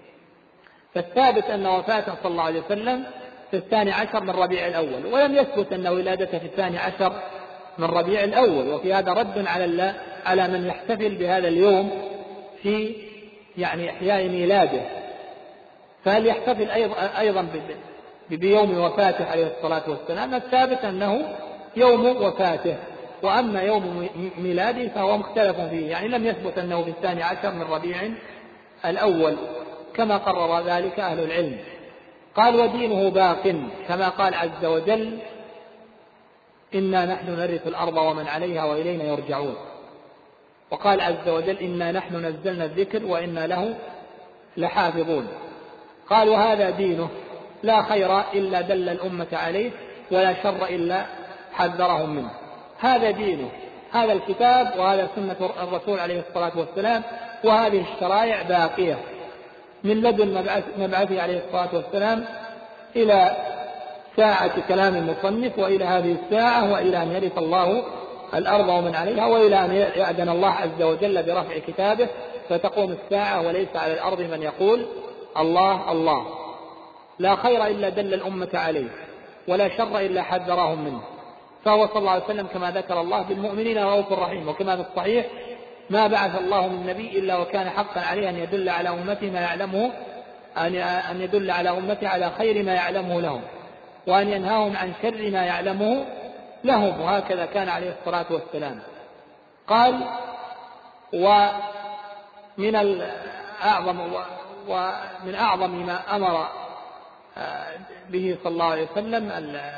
فالثابت أن وفاته صلى الله عليه وسلم في 12 من ربيع الأول، ولم يثبت أن ولادته في 12 من ربيع الأول. وفي هذا رد على من يحتفل بهذا اليوم في إحياء ميلاده، فهل يحتفل أيضا بيوم وفاته عليه الصلاة والسلام؟ الثابت أنه يوم وفاته، وأما يوم ميلاده فهو مختلف فيه، يعني لم يثبت أنه في 12 من ربيع الأول كما قرر ذلك أهل العلم. قال ودينه باق، كما قال عز وجل إنا نحن نرث الأرض ومن عليها وإلينا يرجعون. وقال عز وجل إنا نحن نزلنا الذكر وإنا له لحافظون. قال وهذا دينه لا خير إلا دل الأمة عليه ولا شر إلا حذرهم منه. هذا دينه، هذا الكتاب وهذا سنة الرسول عليه الصلاة والسلام، وهذه الشرائع باقية من لدن مبعثه عليه الصلاة والسلام إلى ساعة كلام المصنف، وإلى هذه الساعة، وإلى أن يرث الله الأرض ومن عليها، وإلى أن يأذن الله عز وجل برفع كتابه فتقوم الساعة وليس على الأرض من يقول الله الله. لا خير إلا دل الأمة عليه ولا شر إلا حذرهم منه. فهو صلى الله عليه وسلم كما ذكر الله بالمؤمنين رؤوف رحيم، وكما في الصحيح ما بعث الله من نبي إلا وكان حقا عليه أن يدل على أمته ما يعلمه، أن يدل على أمته على خير ما يعلمه لهم. وأن ينهاهم عن شر ما يعلمه لهم، وهكذا كان عليه الصلاة والسلام. قال: ومن أعظم ما أمر به صلى الله عليه وسلم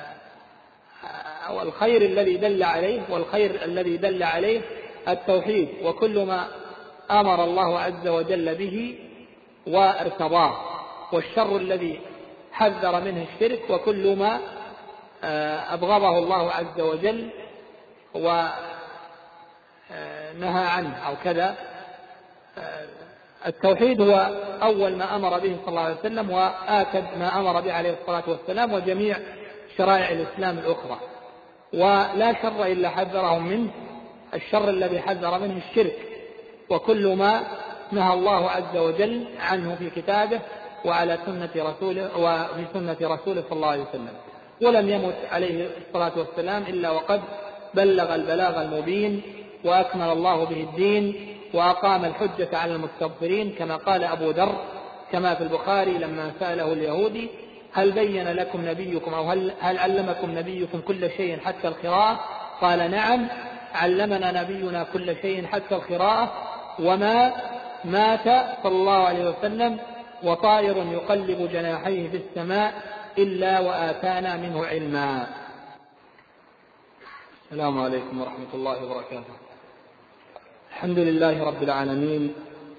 والخير الذي دل عليه التوحيد، وكل ما أمر الله عز وجل به وارتضاه، والشر الذي حذر منه الشرك، وكل ما أبغضه الله عز وجل ونهى عنه أو كذا. التوحيد هو أول ما أمر به صلى الله عليه وسلم، وآكد ما أمر به عليه الصلاة والسلام، وجميع شرائع الإسلام الأخرى. ولا شر إلا حذرهم منه، الشر الذي حذر منه الشرك، وكل ما نهى الله عز وجل عنه في كتابه وعلى سنة رسوله وفي سنة رسوله صلى الله عليه وسلم. ولم يمت عليه الصلاة والسلام إلا وقد بلغ البلاغ المبين، وأكمل الله به الدين، وأقام الحجة على المستغفرين، كما قال أبو ذر كما في البخاري لما سأله اليهودي: هل بين لكم نبيكم أو هل علمكم نبيكم كل شيء حتى القراءة؟ قال: نعم، علمنا نبينا كل شيء حتى القراءة، وما مات صلى الله عليه وسلم وطائر يقلب جناحيه في السماء إلا وآتانا منه علما. السلام عليكم ورحمة الله وبركاته. الحمد لله رب العالمين،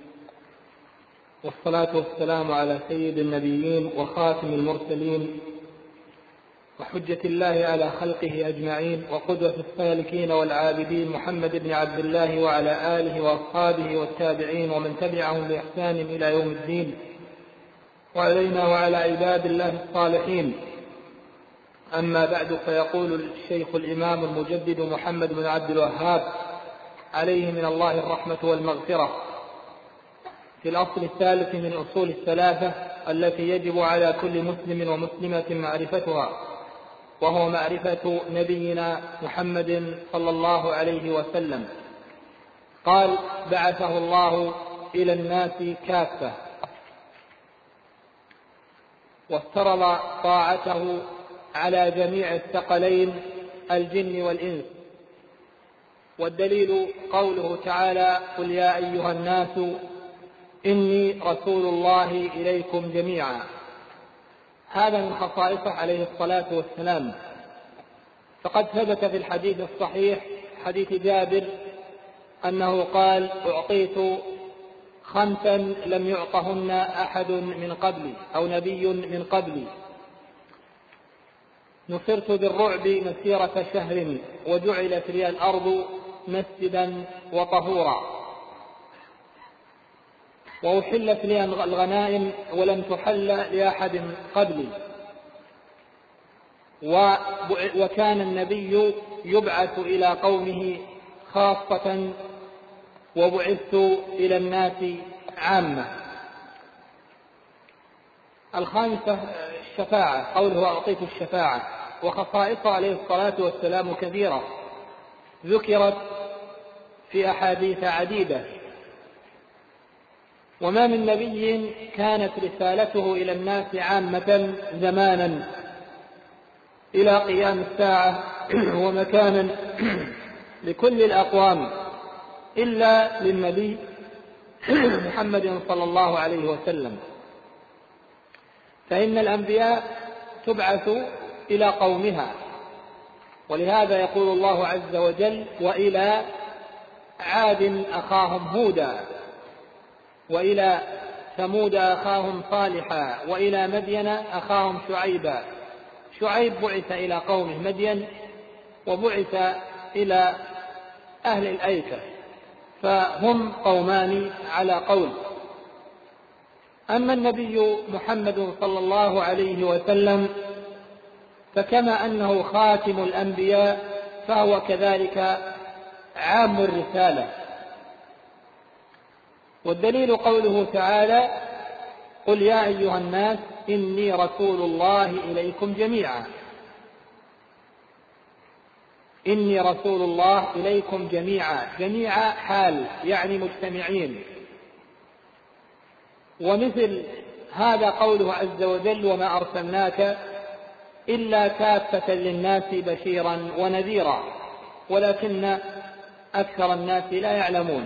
والصلاة والسلام على سيد النبيين وخاتم المرسلين، وحجة الله على خلقه أجمعين، وقدوة السالكين والعابدين، محمد بن عبد الله وعلى آله وأصحابه والتابعين ومن تبعهم بإحسان إلى يوم الدين، وعلينا وعلى عباد الله الصالحين. أما بعد، فيقول الشيخ الإمام المجدد محمد بن عبد الوهاب عليه من الله الرحمة والمغفرة في الأصل الثالث من أصول الثلاثة التي يجب على كل مسلم ومسلمة معرفتها، وهو معرفة نبينا محمد صلى الله عليه وسلم. قال: بعثه الله إلى الناس كافة، وافترض طاعته على جميع الثقلين الجن والإنس. والدليل قوله تعالى: قل يا أيها الناس إني رسول الله إليكم جميعا. هذا من خصائصه عليه الصلاة والسلام، فقد ثبت في الحديث الصحيح حديث جابر أنه قال: أعطيت 5 لم يعطهن أحد من قبلي أو نبي من قبلي: نصرت بالرعب مسيرة شهر، وجعلت لي الأرض مسجدا وطهورا، وأحلت لي الغنائم ولم تحل لأحد قبلي، وكان النبي يبعث إلى قومه خاصة، وبعثت إلى الناس عامة. الخامسة الشفاعة، قوله أعطيت الشفاعة. وخصائصه عليه الصلاة والسلام كثيرة، ذكرت في أحاديث عديدة، وما من نبي كانت رسالته إلى الناس عامة زمانا إلى قيام الساعة ومكانا لكل الأقوام إلا للنبي محمد صلى الله عليه وسلم، فإن الأنبياء تبعث إلى قومها، ولهذا يقول الله عز وجل: وإلى عاد أخاهم هودا، وإلى ثمود أخاهم صالحا، وإلى مدين أخاهم شعيبا. شعيب بعث إلى قومه مدين، وبعث إلى أهل الأيكة، فهم قومان على قول. أما النبي محمد صلى الله عليه وسلم فكما أنه خاتم الأنبياء فهو كذلك عام الرسالة. والدليل قوله تعالى: قل يا أيها الناس إني رسول الله إليكم جميعا. إني رسول الله إليكم جميعا، جميعا حال يعني مجتمعين. ومثل هذا قوله عز وجل: وما أرسلناك إلا كافة للناس بشيرا ونذيرا، ولكن أكثر الناس لا يعلمون.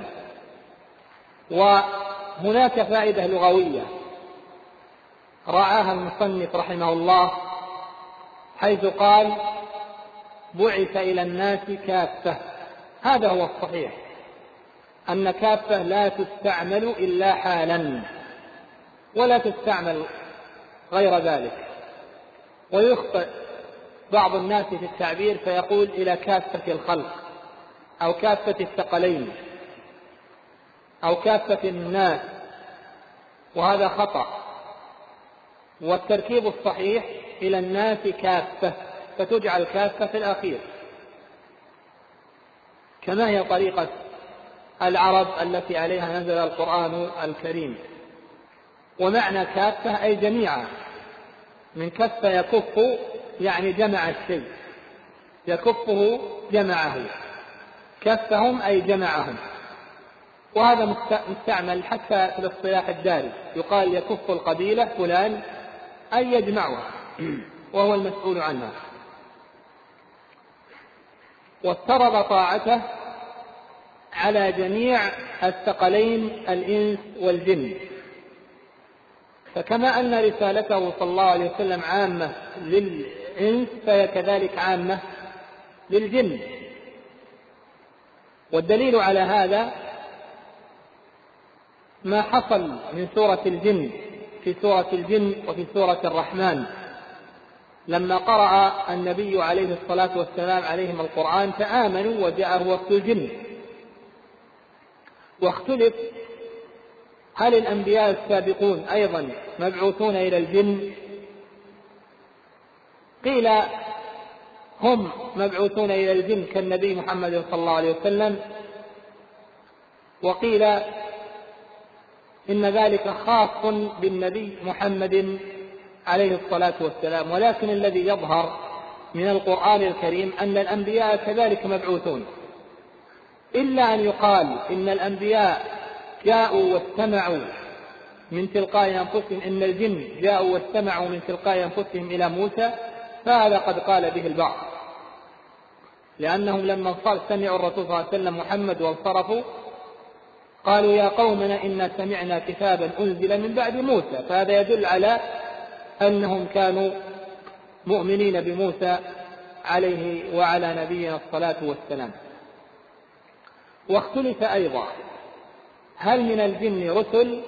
وهناك فائدة لغوية رعاها المصنف رحمه الله حيث قال بعث إلى الناس كافة. هذا هو الصحيح، أن كافة لا تستعمل إلا حالا ولا تستعمل غير ذلك. ويخطئ بعض الناس في التعبير فيقول إلى كافة الخلق أو كافة الثقلين أو كافة الناس، وهذا خطأ. والتركيب الصحيح إلى الناس كافة، فتجعل كافة في الأخير، كما هي طريقة العرب التي عليها نزل القرآن الكريم. ومعنى كافة أي جميعا، من كف يكف يعني جمع الشيء، يكفه جمعه، كفهم أي جمعهم. وهذا مستعمل حتى في الاصطلاح الدارج، يقال يكف القبيلة فلان أي يجمعها وهو المسؤول عنها. وافترض طاعته على جميع الثقلين الإنس والجن، فكما أن رسالته صلى الله عليه وسلم عامة للإنس فهي كذلك عامة للجن. والدليل على هذا ما حصل من سورة الجن في سورة الجن وفي سورة الرحمن، لما قرأ النبي عليه الصلاة والسلام عليهم القرآن فآمنوا وجاءه وفد الجن. واختلف هل الأنبياء السابقون أيضا مبعوثون إلى الجن؟ قيل هم مبعوثون إلى الجن كالنبي محمد صلى الله عليه وسلم، وقيل إن ذلك خاص بالنبي محمد عليه الصلاة والسلام. ولكن الذي يظهر من القرآن الكريم أن الأنبياء كذلك مبعوثون، إلا أن يقال إن الأنبياء جاءوا واستمعوا من تلقاء أنفسهم، إن الجن جاءوا واستمعوا من تلقاء أنفسهم إلى موسى، فهذا قد قال به البعض، لأنهم لما سمعوا الرسول صلى الله عليه وسلم محمد وانصرفوا قالوا يا قومنا إنا سمعنا كتابا أنزل من بعد موسى. فهذا يدل على أنهم كانوا مؤمنين بموسى عليه وعلى نبينا الصلاة والسلام. واختلف أيضا هل من الجن رسل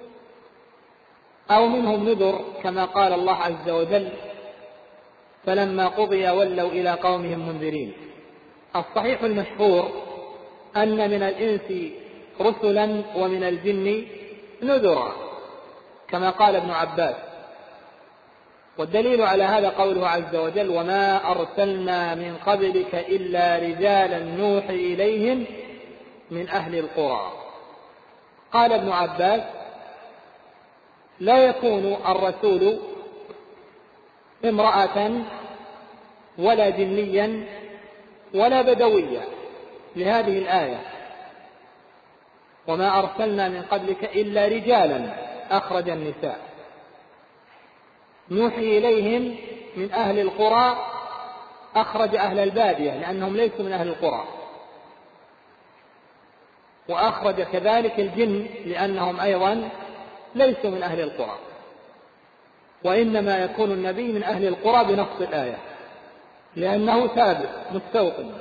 أو منهم نذر، كما قال الله عز وجل فلما قضي ولوا إلى قومهم منذرين. الصحيح المشهور أن من الإنس رسلا ومن الجن نذرا، كما قال ابن عباس. والدليل على هذا قوله عز وجل وما أرسلنا من قبلك إلا رجالا نوحي إليهم من أهل القرى. قال ابن عباس لا يكون الرسول امرأة ولا جنيا ولا بدويا لهذه الآية وما أرسلنا من قبلك إلا رجالا، أخرج النساء، نوحي إليهم من أهل القرى، أخرج أهل البادية لأنهم ليسوا من أهل القرى، وأخرج كذلك الجن لأنهم أيضا ليسوا من أهل القرى. وإنما يكون النبي من أهل القرى بنص الآية لأنه ثابت مستوطن،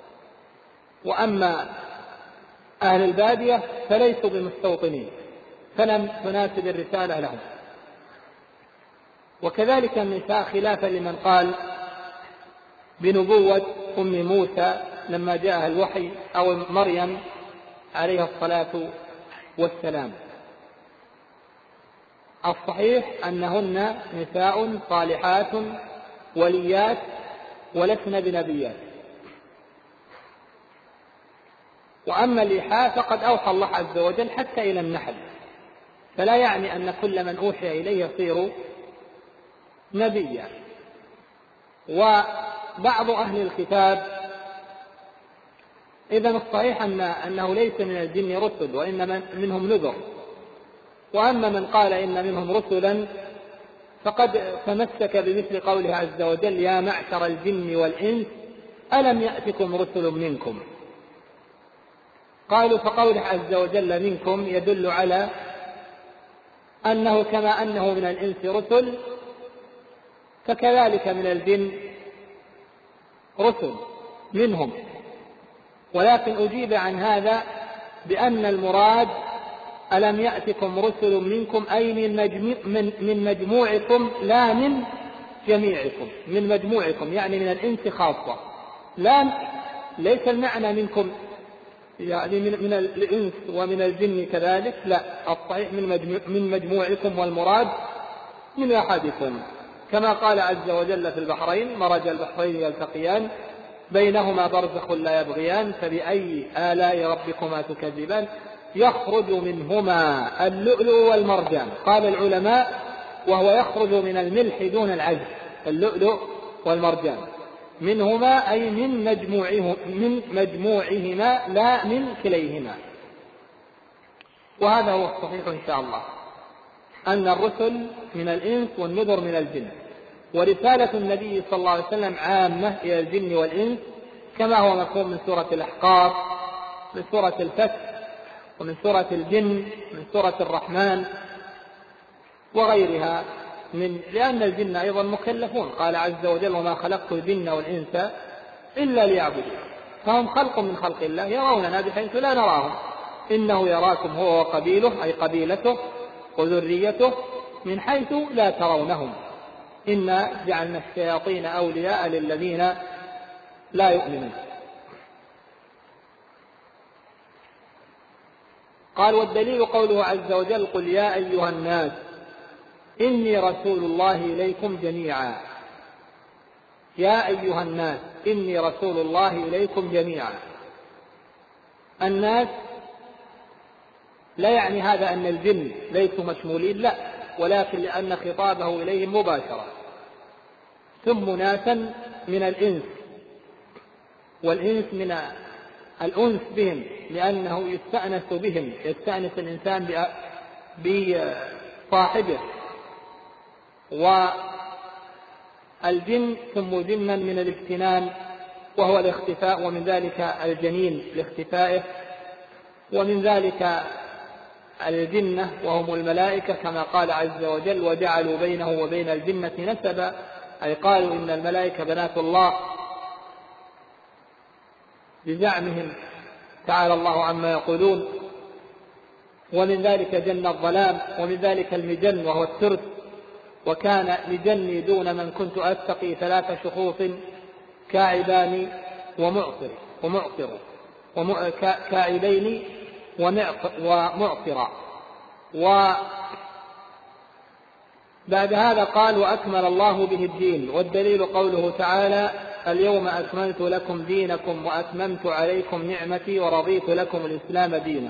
وأما أهل البادية فليسوا بمستوطنين فلم تناسب الرسالة لهم. وكذلك النساء خلافا لمن قال بنبوة أم موسى لما جاءها الوحي أو مريم عليها الصلاة والسلام. الصحيح أنهن نساء صالحات وليات ولسن بنبيات. وأما الإيحاء فقد أوحى الله عز وجل حتى إلى النحل، فلا يعني أن كل من أوحي إليه يصير نبيا. وبعض أهل الكتاب إذن الصحيح أنه ليس من الجن رسل وإنما منهم نذر. وأما من قال إن منهم رسلا فقد تمسك بمثل قوله عز وجل: يا معشر الجن والإنس ألم يأتكم رسل منكم. قالوا فقوله عز وجل منكم يدل على أنه كما أنه من الإنس رسل فكذلك من الجن رسل منهم، ولكن أجيب عن هذا بأن المراد ألم يأتكم رسل منكم أي من مجموعكم لا من جميعكم، من مجموعكم يعني من الإنس خاصة، لا ليس المعنى منكم يعني من الإنس ومن الجن كذلك، لا، الصحيح من مجموعكم، والمراد من أحدكم، كما قال عز وجل في البحرين: مرج البحرين يلتقيان بينهما برزخ لا يبغيان فبأي آلاء ربكما تكذبان يخرج منهما اللؤلؤ والمرجان. قال العلماء: وهو يخرج من الملح دون العجل، اللؤلؤ والمرجان منهما أي من مجموعهما لا من كليهما. وهذا هو الصحيح إن شاء الله، أن الرسل من الإنس والنذر من الجن، ورسالة النبي صلى الله عليه وسلم عامة إلى الجن والإنس، كما هو مفهوم من سورة الأحقاف، من سورة الفتح، ومن سورة الجن، من سورة الرحمن وغيرها، لأن الجن أيضا مكلفون. قال عز وجل: وما خلقت الجن والإنس إلا ليعبدون. فهم خلق من خلق الله يروننا بحيث لا نراهم. إنه يراكم هو وقبيله أي قبيلته وذريته من حيث لا ترونهم. إنا جعلنا الشياطين أولياء للذين لا يؤمنون. قال: والدليل قوله عز وجل: قل يا أيها الناس إني رسول الله إليكم جميعا. يا أيها الناس إني رسول الله إليكم جميعا. الناس لا يعني هذا أن الجن ليسوا مشمولين، لا، ولكن لأن خطابه إليهم مباشرة. ثم ناسا من الإنس، والإنس من الأنس بهم، لأنه يستأنس بهم، يستأنس الإنسان بصاحبه. والجن ثم جنا من الاجتنان وهو الاختفاء، ومن ذلك الجنين لاختفائه، ومن ذلك الجنة وهم الملائكة، كما قال عز وجل: وجعلوا بينه وبين الجنة نسبا، أي قالوا إن الملائكة بنات الله بزعمهم تعالى الله عما يقولون. ومن ذلك جن الظلام، ومن ذلك المجن وهو الترس: وكان لجني دون من كنت أتقي 3 شخوص كاعبان ومعصر كاعبين ومعصرا. وبعد هذا قال: وأكمل الله به الدين. والدليل قوله تعالى: اليوم أكملت لكم دينكم وأتممت عليكم نعمتي ورضيت لكم الإسلام دينا.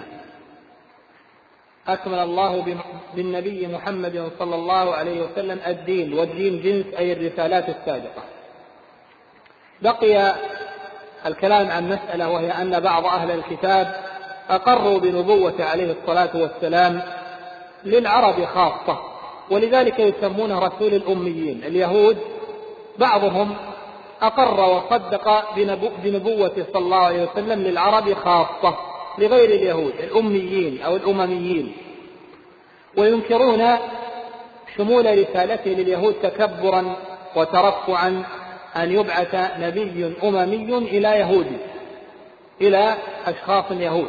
أكمل الله بالنبي محمد صلى الله عليه وسلم الدين، والدين جنس أي الرسالات السابقة. بقي الكلام عن مسألة، وهي أن بعض أهل الكتاب أقروا بنبوة عليه الصلاة والسلام للعرب خاصة، ولذلك يسمونه رسول الأميين. اليهود بعضهم أقر وصدق بنبوة صلى الله عليه وسلم للعرب خاصة، لغير اليهود الأميين أو الأمميين، وينكرون شمول رسالته لليهود تكبرا وترفعا أن يبعث نبي أممي إلى يهود، إلى أشخاص يهود.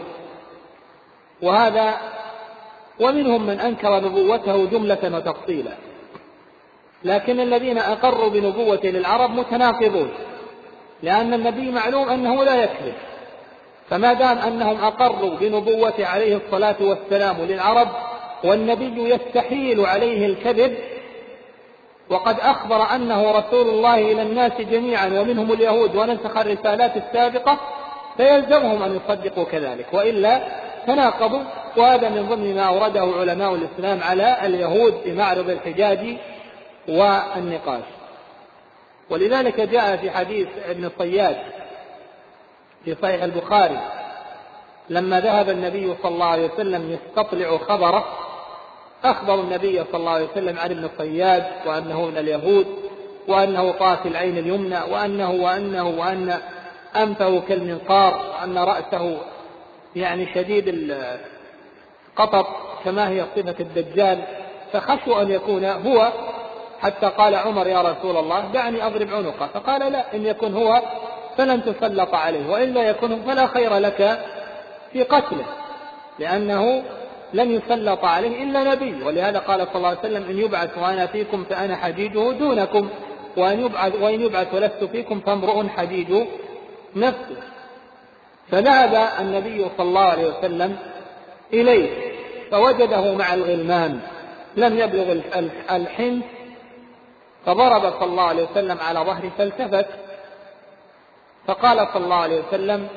ومنهم من أنكر نبوته جملة وتفصيلا، لكن الذين أقروا بنبوة للعرب متناقضون، لأن النبي معلوم أنه لا يكذب، فما دام أنهم أقروا بنبوة عليه الصلاة والسلام للعرب، والنبي يستحيل عليه الكذب، وقد أخبر أنه رسول الله إلى الناس جميعا ومنهم اليهود ونسخ الرسالات السابقة، فيلزمهم أن يصدقوا كذلك، وإلا تناقضوا. وهذا من ضمن ما أورده علماء الإسلام على اليهود بمعرض الحجاج والنقاش. ولذلك جاء في حديث ابن صياد في صحيح البخاري: لما ذهب النبي صلى الله عليه وسلم يستطلع خبره أخبر النبي صلى الله عليه وسلم عن ابن الصياد وأنه من اليهود، وأنه طاف العين اليمنى، وأن أنفه كالمنقار، وأن رأسه يعني شديد القطط كما هي صفة الدجال، فخشوا أن يكون هو، حتى قال عمر يا رسول الله دعني أضرب عنقه، فقال لا، إن يكن هو فلن تسلط عليه، وإن لا يكن فلا خير لك في قتله، لأنه لم يسلط عليه إلا نبي. ولهذا قال صلى الله عليه وسلم إن يبعث وأنا فيكم فأنا حديده دونكم، وإن يبعث ولست فيكم فامرؤ حديد نفسه. فذهب النبي صلى الله عليه وسلم إليه فوجده مع الغلمان لم يبلغ الحنث، فضرب صلى الله عليه وسلم على ظهره فالتفت، فقال صلى الله عليه وسلم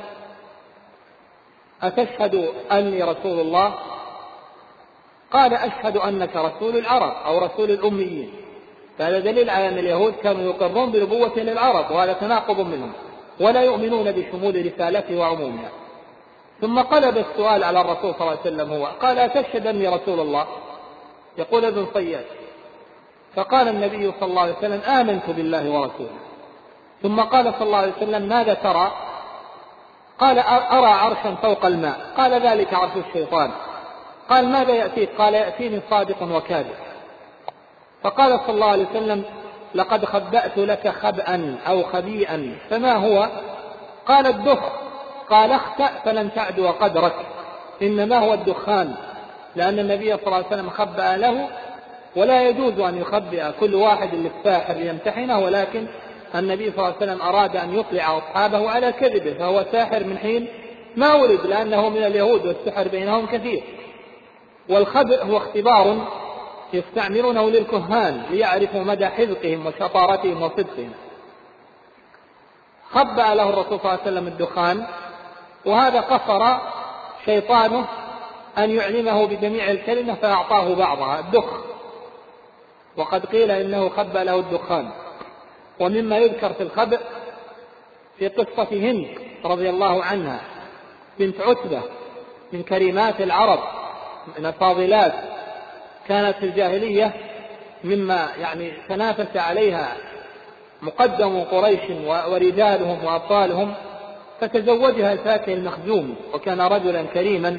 أتشهد أني رسول الله؟ قال أشهد أنك رسول العرب أو رسول الأميين. فهذا دليل على أن اليهود كانوا يقرون بنبوة للعرب، وهذا تناقض منهم، ولا يؤمنون بشمول رسالته وعمومها. ثم قلب السؤال على الرسول صلى الله عليه وسلم، هو قال أتشهد أني رسول الله؟ يقول ابن صياد. فقال النبي صلى الله عليه وسلم آمنت بالله ورسوله. ثم قال صلى الله عليه وسلم ماذا ترى؟ قال أرى عرشا فوق الماء. قال ذلك عرش الشيطان. قال ماذا يأتيك؟ قال يأتيني صادق وكاذب. فقال صلى الله عليه وسلم لقد خبأت لك خبأ أو خبيئا، فما هو؟ قال الدخ. قال اخسأ فلن تعدو قدرك، إنما هو الدخان، لأن النبي صلى الله عليه وسلم خبأ له، ولا يجوز أن يخبئ كل واحد للساحر ليمتحنه، ولكن النبي صلى الله عليه وسلم أراد أن يطلع أصحابه على كذبه، فهو ساحر من حين ما ولد، لأنه من اليهود والسحر بينهم كثير. والخبئ هو اختبار يستعملونه للكهان ليعرفوا مدى حذقهم وشطارتهم وصدقهم. خبأ له الرسول صلى الله عليه وسلم الدخان، وهذا قصر شيطانه أن يعلمه بجميع الكلمة فأعطاه بعضها الدخ، وقد قيل إنه خبأ له الدخان. ومما يذكر في الخبأ في قصة هند رضي الله عنها بنت عتبة من كريمات العرب من الفاضلات، كانت في الجاهلية مما يعني تنافس عليها مقدم قريش ورجالهم وأبطالهم، فتزوجها الفاكه المخزومي، وكان رجلا كريما،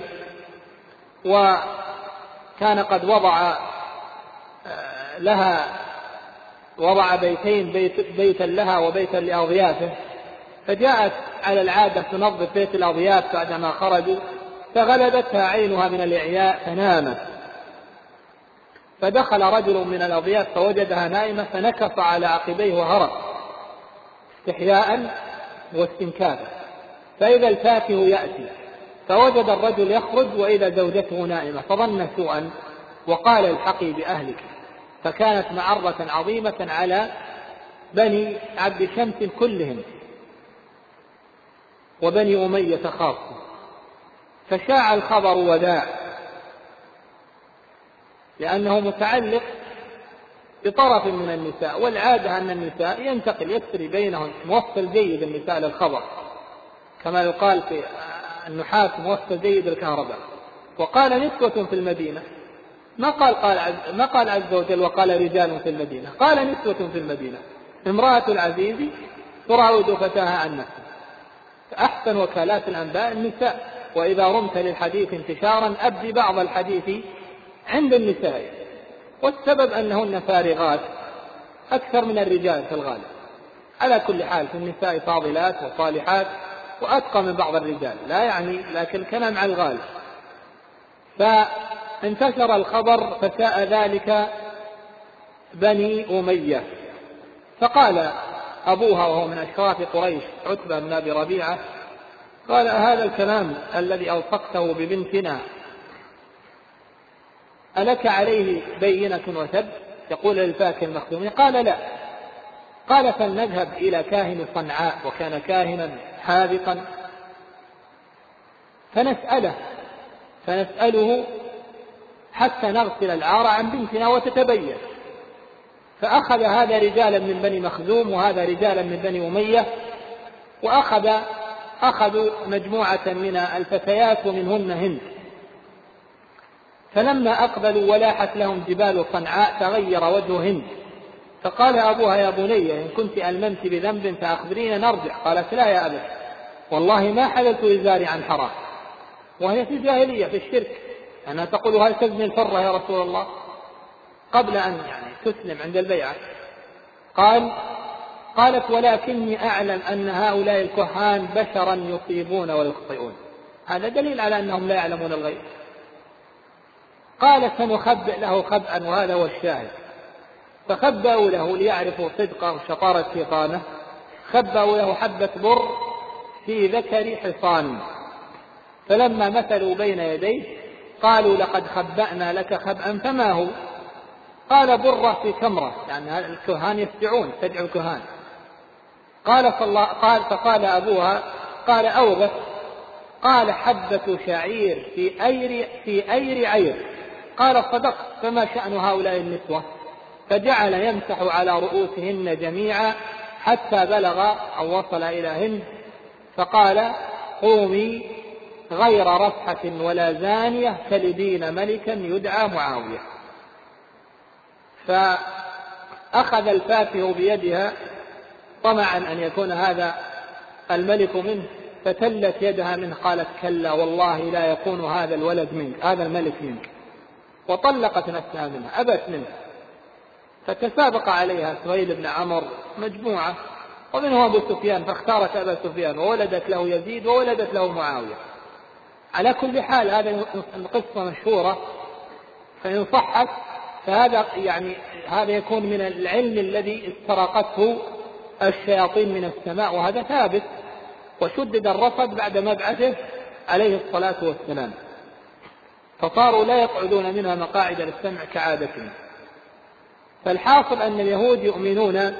وكان قد وضع بيتين، بيتا لها وبيتا لأضيافه، فجاءت على العادة تنظف بيت الأضياف بعدما خرجوا، فغلبتها عينها من الإعياء فنامت، فدخل رجل من الأضياف فوجدها نائمة فنكص على عقبيه وهرب استحياء واستنكافا، فإذا الفاكه يأتي، فوجد الرجل يخرج وإذا زوجته نائمة، فظن سوءا وقال الحقي بأهلك، فكانت معرة عظيمة على بني عبد شمس كلهم وبني أمية خاصة، فشاع الخبر وذاع، لأنه متعلق بطرف من النساء، والعادة أن النساء يسري بينهم موصل جيد النساء للخبر، كما يقال في النحاس موصل جيد الكهرباء. وقال نسوة في المدينة، ما قال عز وجل وقال رجال في المدينة، قال نسوة في المدينة امرأة العزيز تراود فتاها عن نفسه. فأحسن وكالات الأنباء النساء، وإذا رمت للحديث انتشارا أبدي بعض الحديث عند النساء، والسبب أنهن فارغات أكثر من الرجال في الغالب. على كل حال في النساء فاضلات وصالحات وأتقى من بعض الرجال، لا يعني، لكن كلام على الغالب. فانتشر الخبر فساء ذلك بني أمية، فقال أبوها وهو من أشراف قريش عتبة بن أبي ربيعة، قال هذا الكلام الذي ألصقته ببنتنا ألك عليه بينة وثب؟ يقول للفاكه المخزومي. قال لا. قال فلنذهب إلى كاهن صنعاء، وكان كاهنا حاذقا، فنسأله حتى نغسل العار عن بنتنا وتتبين. فأخذ هذا رجالا من بني مخزوم وهذا رجالا من بني أمية، وأخذوا مجموعة من الفتيات ومنهن هند، فلما أقبلوا ولاحت لهم جبال صنعاء تغير وجه هند، فقال أبوها يا بني إن كنت ألممت بذنب فأخبرينا نرجع. قالت لا يا أبت والله ما حللت إزاري عن حرام، وهي في الجاهلية في الشرك، أنا تقول هل تزني الحرة يا رسول الله قبل أن تسلم عند البيعة. قالت ولكني أعلم أن هؤلاء الكهان بشرا يصيبون ويخطئون، هذا دليل على أنهم لا يعلمون الغيب. قال سنخبئ له خبئا، وهذا هو الشاهد. فخبأوا له ليعرفوا صدقه وشطارة شيطانه، خبأوا له حبة بر في ذكر حصان، فلما مثلوا بين يديه قالوا لقد خبأنا لك خبئا فما هو؟ قال برة في كمرة، يعني الكهان يستدعون تدعو الكهان. فقال أبوها قال أوغث، قال حبة شعير في أير عير. قال صدقت، فما شأن هؤلاء النسوة؟ فجعل يمسح على رؤوسهن جميعا حتى بلغ أو وصل إلى هند، فقال قومي غير رفحة ولا زانية تلدين ملكا يدعى معاوية. فأخذ الفاتح بيدها طمعا أن يكون هذا الملك منه، فتلت يدها منه، قالت كلا والله لا يكون هذا الولد منك، هذا الملك منك، وطلقت نفسها منه، أبت منه. فتسابق عليها سهيل بن عمرو مجموعة ومنه أبو سفيان، فاختارت أبا سفيان وولدت له يزيد وولدت له معاوية. على كل حال هذه القصة مشهورة، فإن صحت فهذا هذا يكون من العلم الذي استرقته الشياطين من السماء، وهذا ثابت، وشدد الرصد بعد مبعثه عليه الصلاة والسلام، فصاروا لا يقعدون منها مقاعد للسمع كعادتهم. فالحاصل أن اليهود يؤمنون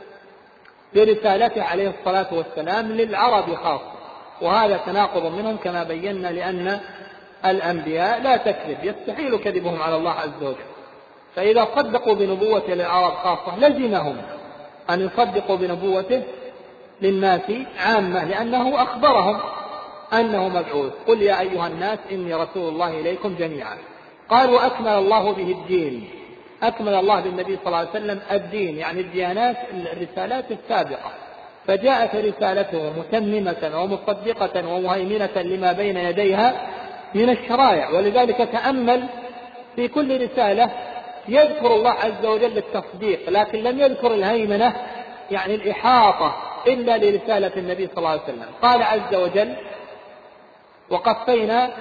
برسالته عليه الصلاة والسلام للعرب خاصة، وهذا تناقض منهم كما بينا، لأن الأنبياء لا تكذب، يستحيل كذبهم على الله عز وجل. فإذا صدقوا بنبوته للعرب خاصة لزمهم أن يصدقوا بنبوته للناس عامة، لأنه أخبرهم أنه مبعوث. قل يا أيها الناس إني رسول الله إليكم جميعا. قالوا أكمل الله به الدين، أكمل الله بالنبي صلى الله عليه وسلم الدين، يعني الديانات الرسالات السابقة، فجاءت رسالته متممة ومصدقة ومهيمنة لما بين يديها من الشرائع. ولذلك تأمل في كل رسالة يذكر الله عز وجل التصديق، لكن لم يذكر الهيمنة يعني الإحاطة إلا لرسالة النبي صلى الله عليه وسلم. قال عز وجل وقفينا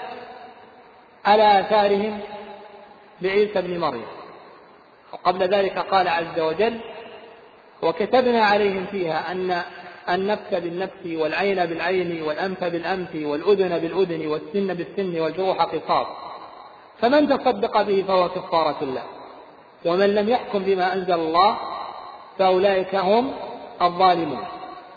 على آثارهم بعيسى بن مريم، وقبل ذلك قال عز وجل وكتبنا عليهم فيها أن النفس بالنفس والعين بالعين والأنف بالأنف والأذن بالأذن والسن بالسن والجروح قصاص، فمن تصدق به فهو كفارة له، ومن لم يحكم بما أنزل الله فأولئك هم الظالمون.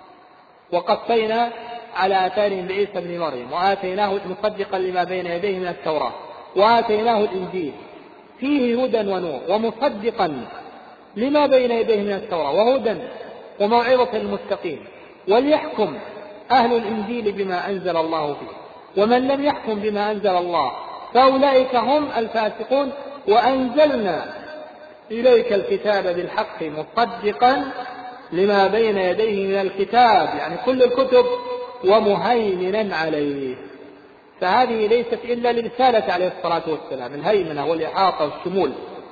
وقفينا على آثارهم بعيسى بن مريم وآتيناه مصدقا لما بين يديه من التوراة وآتيناه الإنجيل فيه هدى ونور ومصدقا لما بين يديه من التوراة وهدى وموعظة للمتقين، وليحكم أهل الإنجيل بما أنزل الله فيه، ومن لم يحكم بما أنزل الله فأولئك هم الفاسقون. وأنزلنا إليك الكتاب بالحق مصدقا لما بين يديه من الكتاب، يعني كل الكتب، ومهيمنا عليه. فهذه ليست إلا لرسالة عليه الصلاة والسلام، الهيمنة والإحاطة والشمول.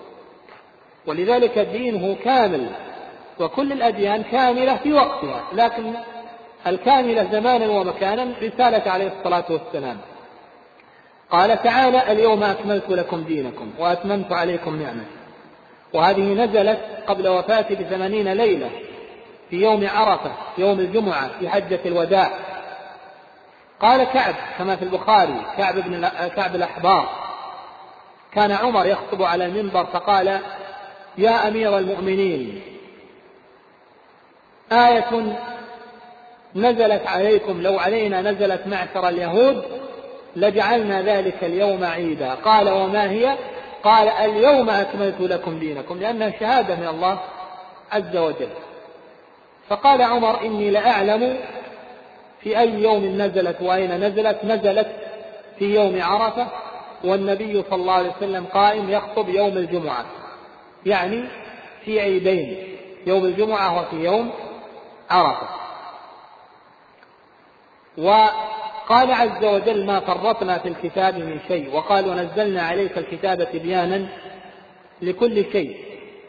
ولذلك دينه كامل، وكل الأديان كاملة في وقتها، لكن الكاملة زمانا ومكانا رسالة عليه الصلاة والسلام. قال تعالى اليوم أكملت لكم دينكم وأتممت عليكم نعمتي، وهذه نزلت قبل وفاته ب80 ليلة في يوم عرفة يوم الجمعة في حجة الوداع. قال كعب كما في البخاري، كعب الأحبار، كان عمر يخطب على المنبر فقال يا أمير المؤمنين آية نزلت عليكم لو علينا نزلت معشر اليهود لجعلنا ذلك اليوم عيدا. قال وما هي؟ قال اليوم أكملت لكم دينكم، لأنها شهادة من الله عز وجل. فقال عمر إني لأعلم في أي يوم نزلت وأين نزلت. نزلت في يوم عرفة والنبي صلى الله عليه وسلم قائم يخطب يوم الجمعة، يعني في عيدين، يوم الجمعة وفي يوم عرفة. وقال عز وجل: ما فرطنا في الكتاب من شيء، وقال: ونزلنا عليك الكتاب تبيانا لكل شيء،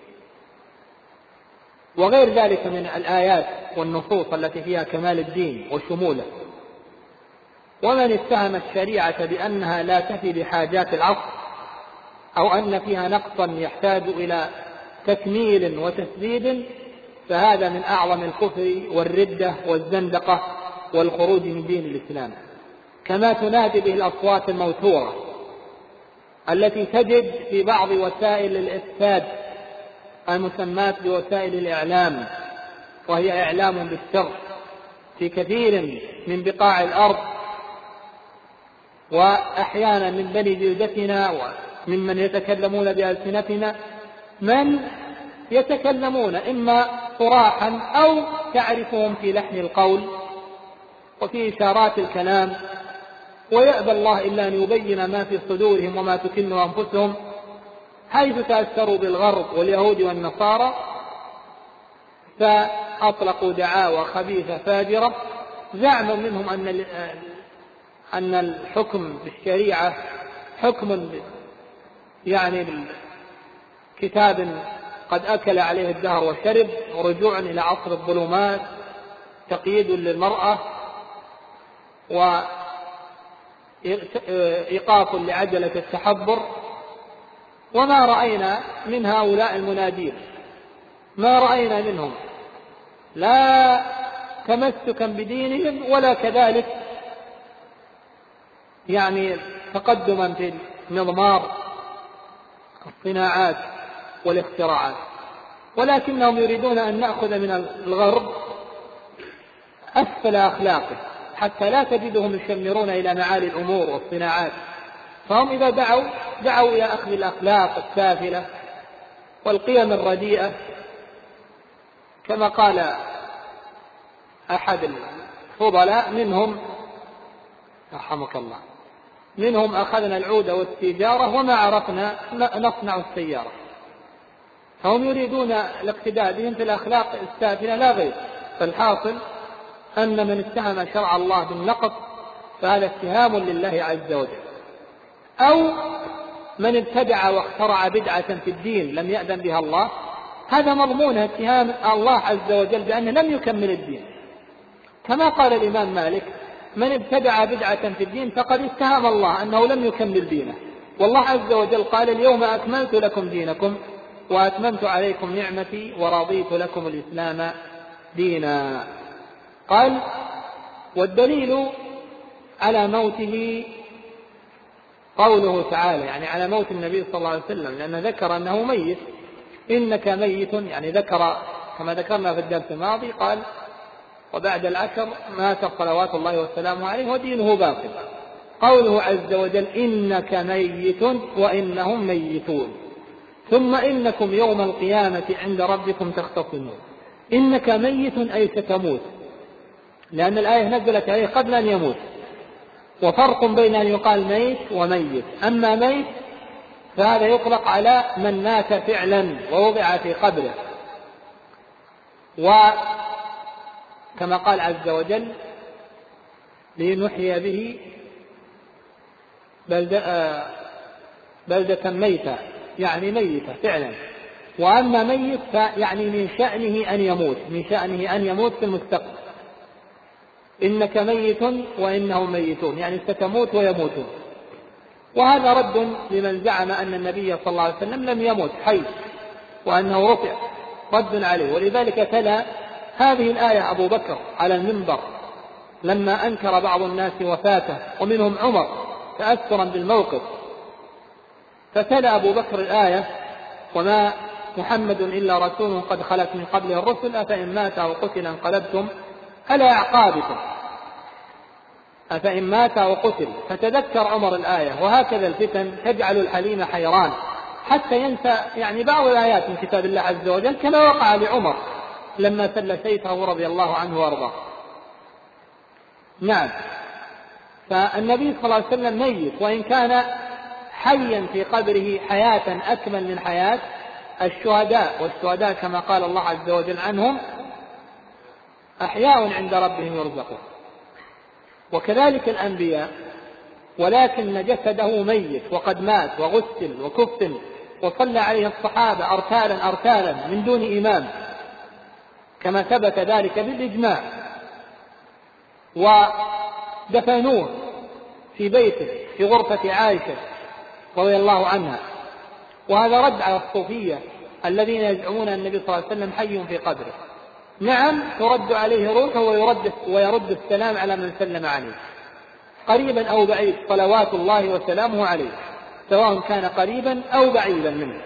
وغير ذلك من الآيات والنصوص التي فيها كمال الدين وشموله. ومن اتهم الشريعة بأنها لا تفي بحاجات العصر أو أن فيها نقصا يحتاج إلى تكميل وتسديد، فهذا من أعظم الكفر والردة والزندقة والخروج من دين الإسلام، كما تنادي به الأصوات الموتورة التي تجد في بعض وسائل الإفساد المسماة بوسائل الإعلام، وهي إعلام بالشر في كثير من بقاع الأرض، وأحيانا من بني جلدتنا وممن يتكلمون بألسنتنا، من يتكلمون إما صراحا أو تعرفهم في لحن القول وفي إشارات الكلام، ويأبى الله إلا أن يبين ما في صدورهم وما تكن أنفسهم، حيث تأثروا بالغرب واليهود والنصارى، فأطلقوا دعاوى خبيثة فاجرة، زعما منهم أن الحكم بالشريعة حكم يعني كتاب قد أكل عليه الدهر وشرب، ورجوع إلى عصر الظلمات، تقييد للمرأة، وإيقاف لعجلة التحبر. وما رأينا من هؤلاء المنادين، ما رأينا منهم لا تمسكا بدينهم ولا كذلك يعني تقدما في مضمار الصناعات والاختراعات، ولكنهم يريدون أن نأخذ من الغرب أسفل أخلاقه حتى لا تجدهم يشمرون إلى معالي الأمور والصناعات. فهم إذا دعوا إلى أخذ الأخلاق السافلة والقيم الرديئة، كما قال أحد الفضلاء منهم رحمك الله: منهم أخذنا العود والسيجارة وما عرفنا نصنع السيارة. فهم يريدون الاقتداء بهم في الأخلاق السافلة لا غير. فالحاصل أن من اتهم شرع الله بالنقص فهذا اتهام لله عز وجل، أو من ابتدع واخترع بدعة في الدين لم يأذن بها الله، هذا مضمون اتهام الله عز وجل بأنه لم يكمل الدين، كما قال الإمام مالك: من ابتدع بدعة في الدين فقد اتهم الله أنه لم يكمل دينه. والله عز وجل قال: اليوم أكملت لكم دينكم وأتممت عليكم نعمتي ورضيت لكم الإسلام دينا. قال: والدليل على موته قوله تعالى، يعني على موت النبي صلى الله عليه وسلم، لأنه ذكر أنه ميت. إنك ميت، يعني ذكر كما ذكرنا في الدرس الماضي، قال: وبعد العشر مات صلوات الله وسلامه عليه ودينه باقي. قوله عز وجل: إنك ميت وإنهم ميتون ثم إنكم يوم القيامة عند ربكم تختصمون. إنك ميت أي ستموت، لأن الآية نزلت عليه قبل أن يموت، وفرق بين أن يقال ميت وميت. أما ميت فهذا يطلق على من مات فعلا ووضع في قبره، وكما قال عز وجل: لنحيي به بلدة ميتة، يعني ميتة فعلا. وأما ميت فيعني من شأنه أن يموت، من شأنه أن يموت في المستقبل. إنك ميت وإنهم ميتون، يعني ستموت ويموتون. وهذا رد لمن زعم أن النبي صلى الله عليه وسلم لم يمت حي وأنه رفع، رد عليه. ولذلك تلا هذه الآية أبو بكر على المنبر لما أنكر بعض الناس وفاته ومنهم عمر تأثرا بالموقف، فتلا أبو بكر الآية: وما محمد إلا رسول قد خلت من قبله الرسل أفإن مات أو قتل انقلبتم على أعقابكم، أفإن مات أو قتل. فتذكر عمر الآية. وهكذا الفتن تجعل الحليم حيران حتى ينسى يعني بعض الآيات من كتاب الله عز وجل، كما وقع لعمر لما سل سيفه رضي الله عنه وارضاه. نعم، فالنبي صلى الله عليه وسلم ميت، وإن كان حيا في قبره حياة أكمل من حياة الشهداء، والشهداء كما قال الله عز وجل عنهم أحياء عند ربهم يرزقون. وكذلك الأنبياء، ولكن جسده ميت وقد مات وغسل وكفن وصلى عليه الصحابة أرتالا أرتالا من دون إمام، كما ثبت ذلك بالإجماع، ودفنوه في بيته في غرفة عائشة رضي الله عنها. وهذا رد على الصوفية الذين يزعمون أن النبي صلى الله عليه وسلم حي في قبره. نعم، ترد عليه روحه ويرد السلام على من سلم عليه قريبا أو بعيد، صلوات الله وسلامه عليه، سواء كان قريبا أو بعيدا منه.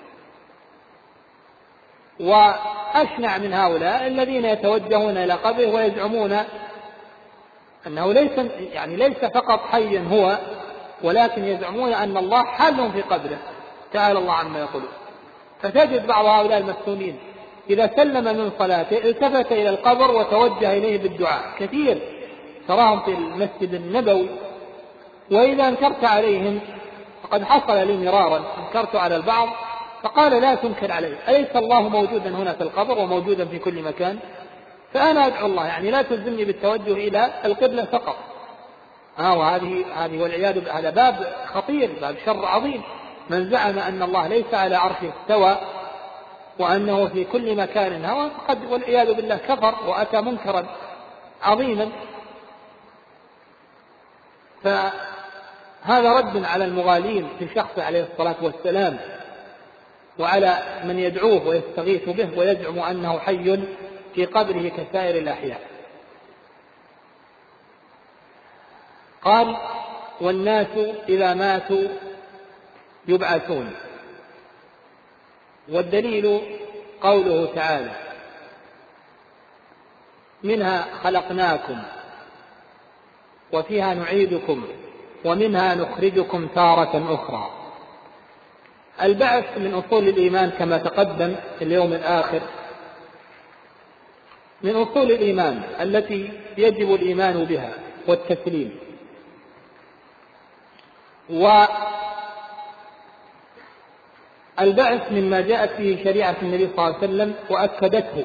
وأشنع من هؤلاء الذين يتوجهون إلى قبره ويزعمون أنه ليس فقط حيا هو، ولكن يزعمون أن الله حل في قبره، تعالى الله عما يقولون. فتجد بعض هؤلاء المفتونين إذا سلم من صلاته التفت إلى القبر وتوجه إليه بالدعاء، كثير تراهم في المسجد النبوي. وإذا انكرت عليهم، فقد حصل لي مرارا، انكرت على البعض فقال لا تنكر عليه، أليس الله موجودا هنا في القبر وموجودا في كل مكان؟ فأنا أدعو الله، يعني لا تلزمني بالتوجه إلى القبلة فقط. وهذه والعياذ بالله هذا باب خطير، باب شر عظيم. من زعم أن الله ليس على عرشه استوى وأنه في كل مكان هو، فقد والعياذ بالله كفر وأتى منكرا عظيما. فهذا رد على المغالين في شخصه عليه الصلاة والسلام، وعلى من يدعوه ويستغيث به ويزعم أنه حي في قبره كسائر الأحياء. قال: والناس إذا ماتوا يبعثون. والدليل قوله تعالى: منها خلقناكم وفيها نعيدكم ومنها نخرجكم تارة أخرى. البعث من أصول الإيمان كما تقدم في اليوم الآخر، من أصول الإيمان التي يجب الإيمان بها والتسليم. والبعث مما جاءت فيه شريعة النبي صلى الله عليه وسلم وأكدته،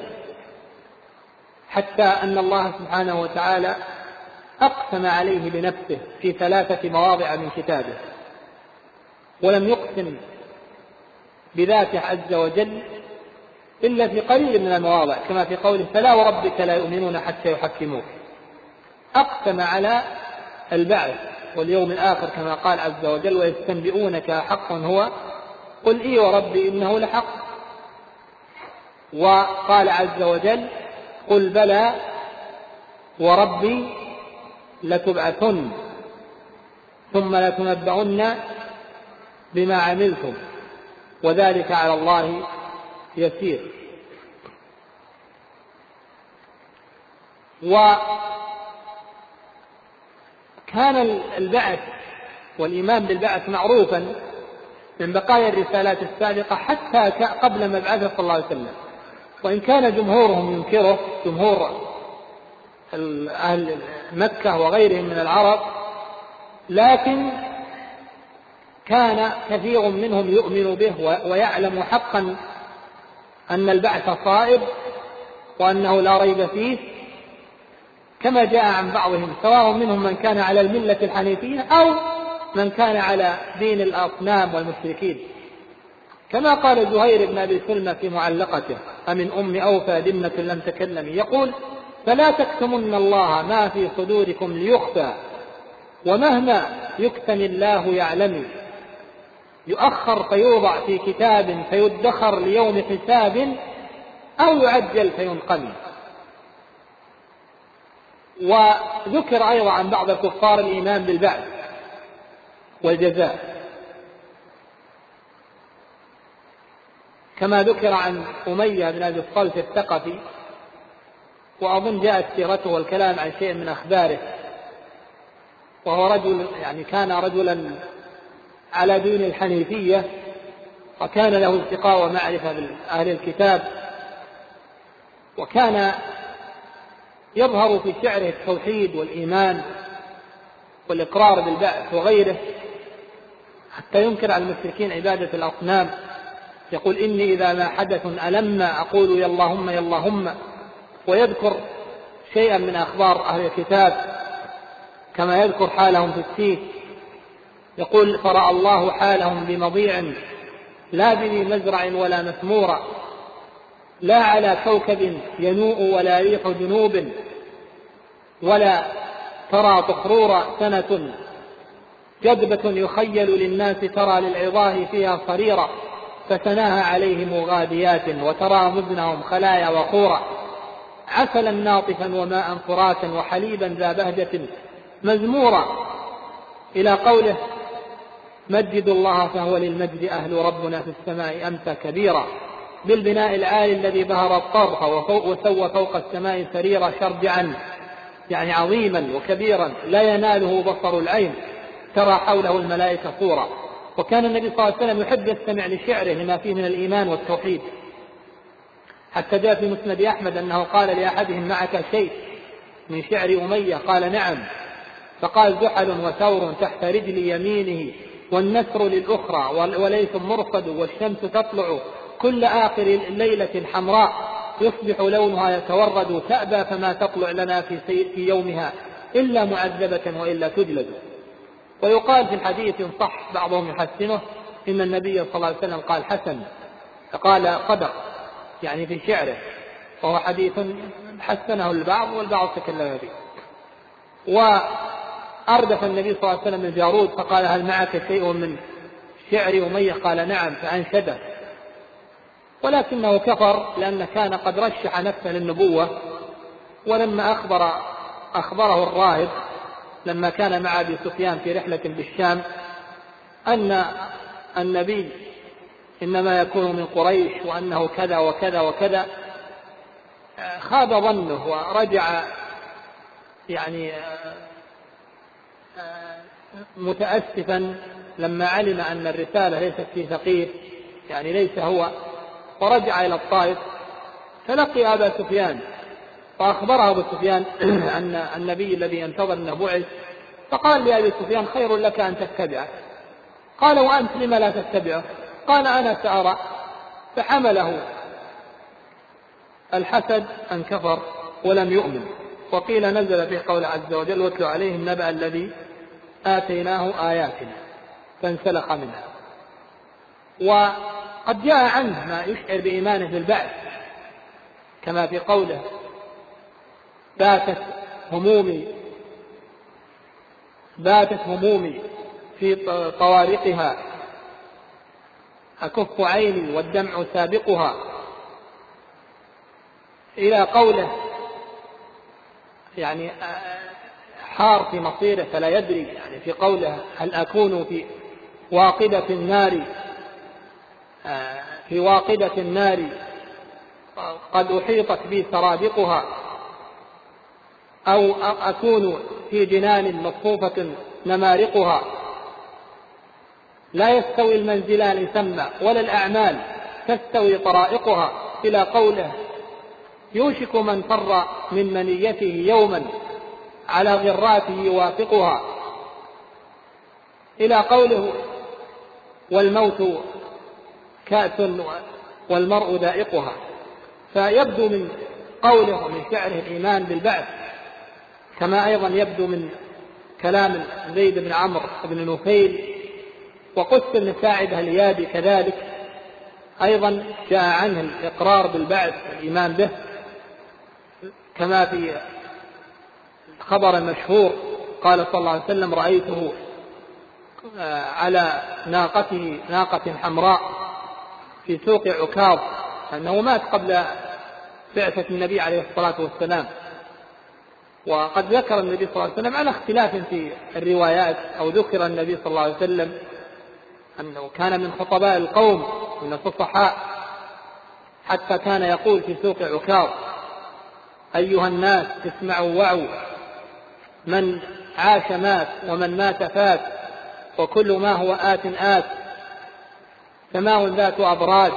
حتى أن الله سبحانه وتعالى أقسم عليه بنفسه في 3 مواضع من كتابه، ولم يقسم بذاته عز وجل إلا في قليل من المواضع، كما في قوله: فلا وربك لا يؤمنون حتى يحكموك. أقسم على البعث واليوم الآخر كما قال عز وجل: ويستنبئونك حق هو قل إي وربي إنه لحق. وقال عز وجل: قل بلى وربي لتبعثن ثم لتنبؤن بما عملتم وذلك على الله يسير. وكان البعث والإيمان بالبعث معروفا من بقايا الرسالات السابقة حتى قبل مبعثه صلى الله عليه وسلم، وإن كان جمهورهم ينكره، جمهور أهل مكة وغيرهم من العرب، لكن كان كثير منهم يؤمن به ويعلم حقا أن البعث صائب وأنه لا ريب فيه، كما جاء عن بعضهم، سواء منهم من كان على الملة الحنيفية أو من كان على دين الأصنام والمشركين، كما قال زهير بن أبي سلمى في معلقته: أمن أم أوفى دمة لم تكلم، يقول: فلا تكتمن الله ما في صدوركم ليخفى، ومهما يكتم الله يعلم، يؤخر فيوضع في كتاب فيدخر ليوم حساب، أو يعجل فينقم. وذكر أيضا عن بعض الكفار الإيمان بالبعث والجزاء، كما ذكر عن أمية بن أبي الصلت الثقفي، وأظن جاءت سيرته والكلام عن شيء من أخباره، وهو رجل يعني كان رجلا على دين الحنيفية، وكان له التقاء ومعرفة بأهل الكتاب، وكان يظهر في شعره التوحيد والإيمان والإقرار بالبعث وغيره، حتى ينكر على المشركين عبادة الأصنام، يقول إني إذا ما حدث ألما أقول يا اللهم يا اللهم، ويذكر شيئا من أخبار أهل الكتاب كما يذكر حالهم في التيه، يقول فرأى الله حالهم بمضيع لا بذي مزرع ولا مسمورة، لا على كوكب ينوء ولا ريح جنوب، ولا ترى طخرور سنة جذبة يخيل للناس ترى للعظاه فيها صريرة، فسناها عليهم غاديات وترى مزنهم خلايا وخورا، عسلا ناطفا وماء فراتا وحليبا ذا بهجة مزمورا، إلى قوله مجد الله فهو للمجد أهل ربنا في السماء أمسى كبيرا، بالبناء العالي الذي بهر الطرف وسوى فوق السماء سريرا شرجعا، يعني عظيما وكبيرا لا يناله بصر العين، ترى حوله الملائكة صورا. وكان النبي صلى الله عليه وسلم يحب يستمع لشعره لما فيه من الإيمان والتوحيد، حتى جاء في مسند أحمد أنه قال لأحدهم معك شيء من شعر أمية؟ قال نعم، فقال زحل وثور تحت رجل يمينه والنسر للأخرى وليث مرصد والشمس تطلع كل آخر الليلة حمراء يصبح لونها يتورد تأبى فما تطلع لنا في يومها إلا معذبة وإلا تجلد. ويقال في الحديث صح بعضهم يحسنه إن النبي صلى الله عليه وسلم قال حسن، قال صدق يعني في شعره، وهو حديث حسنه البعض والبعض تكلم به. وأردف النبي صلى الله عليه وسلم الجارود فقال هل معك شيء من شعر أمية؟ قال نعم، فأنشده، ولكنه كفر لأنه كان قد رشح نفسه للنبوة. ولما أخبره الراهب لما كان مع أبي سفيان في رحلة بالشام أن النبي إنما يكون من قريش وأنه كذا وكذا وكذا، خاب ظنه ورجع يعني متأسفا لما علم أن الرسالة ليست في ثقيف، يعني ليس هو، ورجع إلى الطائف فلقي أبا سفيان فأخبره أبو سفيان أن النبي الذي ينتظر أنه بعث، فقال لأبي سفيان خير لك أن تتبعه. قال وأنت لما لا تتبعه؟ قال أنا سأرى. فحمله الحسد أن كفر ولم يؤمن. وقيل نزل في قول عز وجل واتل عليهم نبأ الذي آتيناه آياتنا فانسلخ منها. وقد جاء عنه ما يشعر بإيمانه بالبعث كما في قوله باتت همومي في طوارقها أكف عيني والدمع سابقها، إلى قوله يعني حار في مصيره فلا يدري، يعني في قوله هل أكون في واقدة النار قد أحيطت بي سرادقها، أو أكون في جنان مصفوفة نمارقها، لا يستوي المنزلان ثم ولا الأعمال تستوي طرائقها، إلى قوله يوشك من فر من منيته يوما على غراته يوافقها، إلى قوله والموت كأس والمرء ذائقها. فيبدو من قوله ومن شعره الإيمان بالبعث، كما أيضا يبدو من كلام زيد بن عمرو بن نفيل وقس بن ساعدة اليابي كذلك أيضا جاء عنه الإقرار بالبعث والإيمان به، كما في خبر مشهور قال صلى الله عليه وسلم رأيته على ناقة حمراء في سوق عكاظ، أنه مات قبل بعثة النبي عليه الصلاة والسلام. وقد ذكر النبي صلى الله عليه وسلم على اختلاف في الروايات، أو ذكر النبي صلى الله عليه وسلم أنه كان من خطباء القوم من الفصحاء، حتى كان يقول في سوق عكاظ أيها الناس اسمعوا وعوا، من عاش مات ومن مات فات، وكل ما هو آت سماء ذات أبراج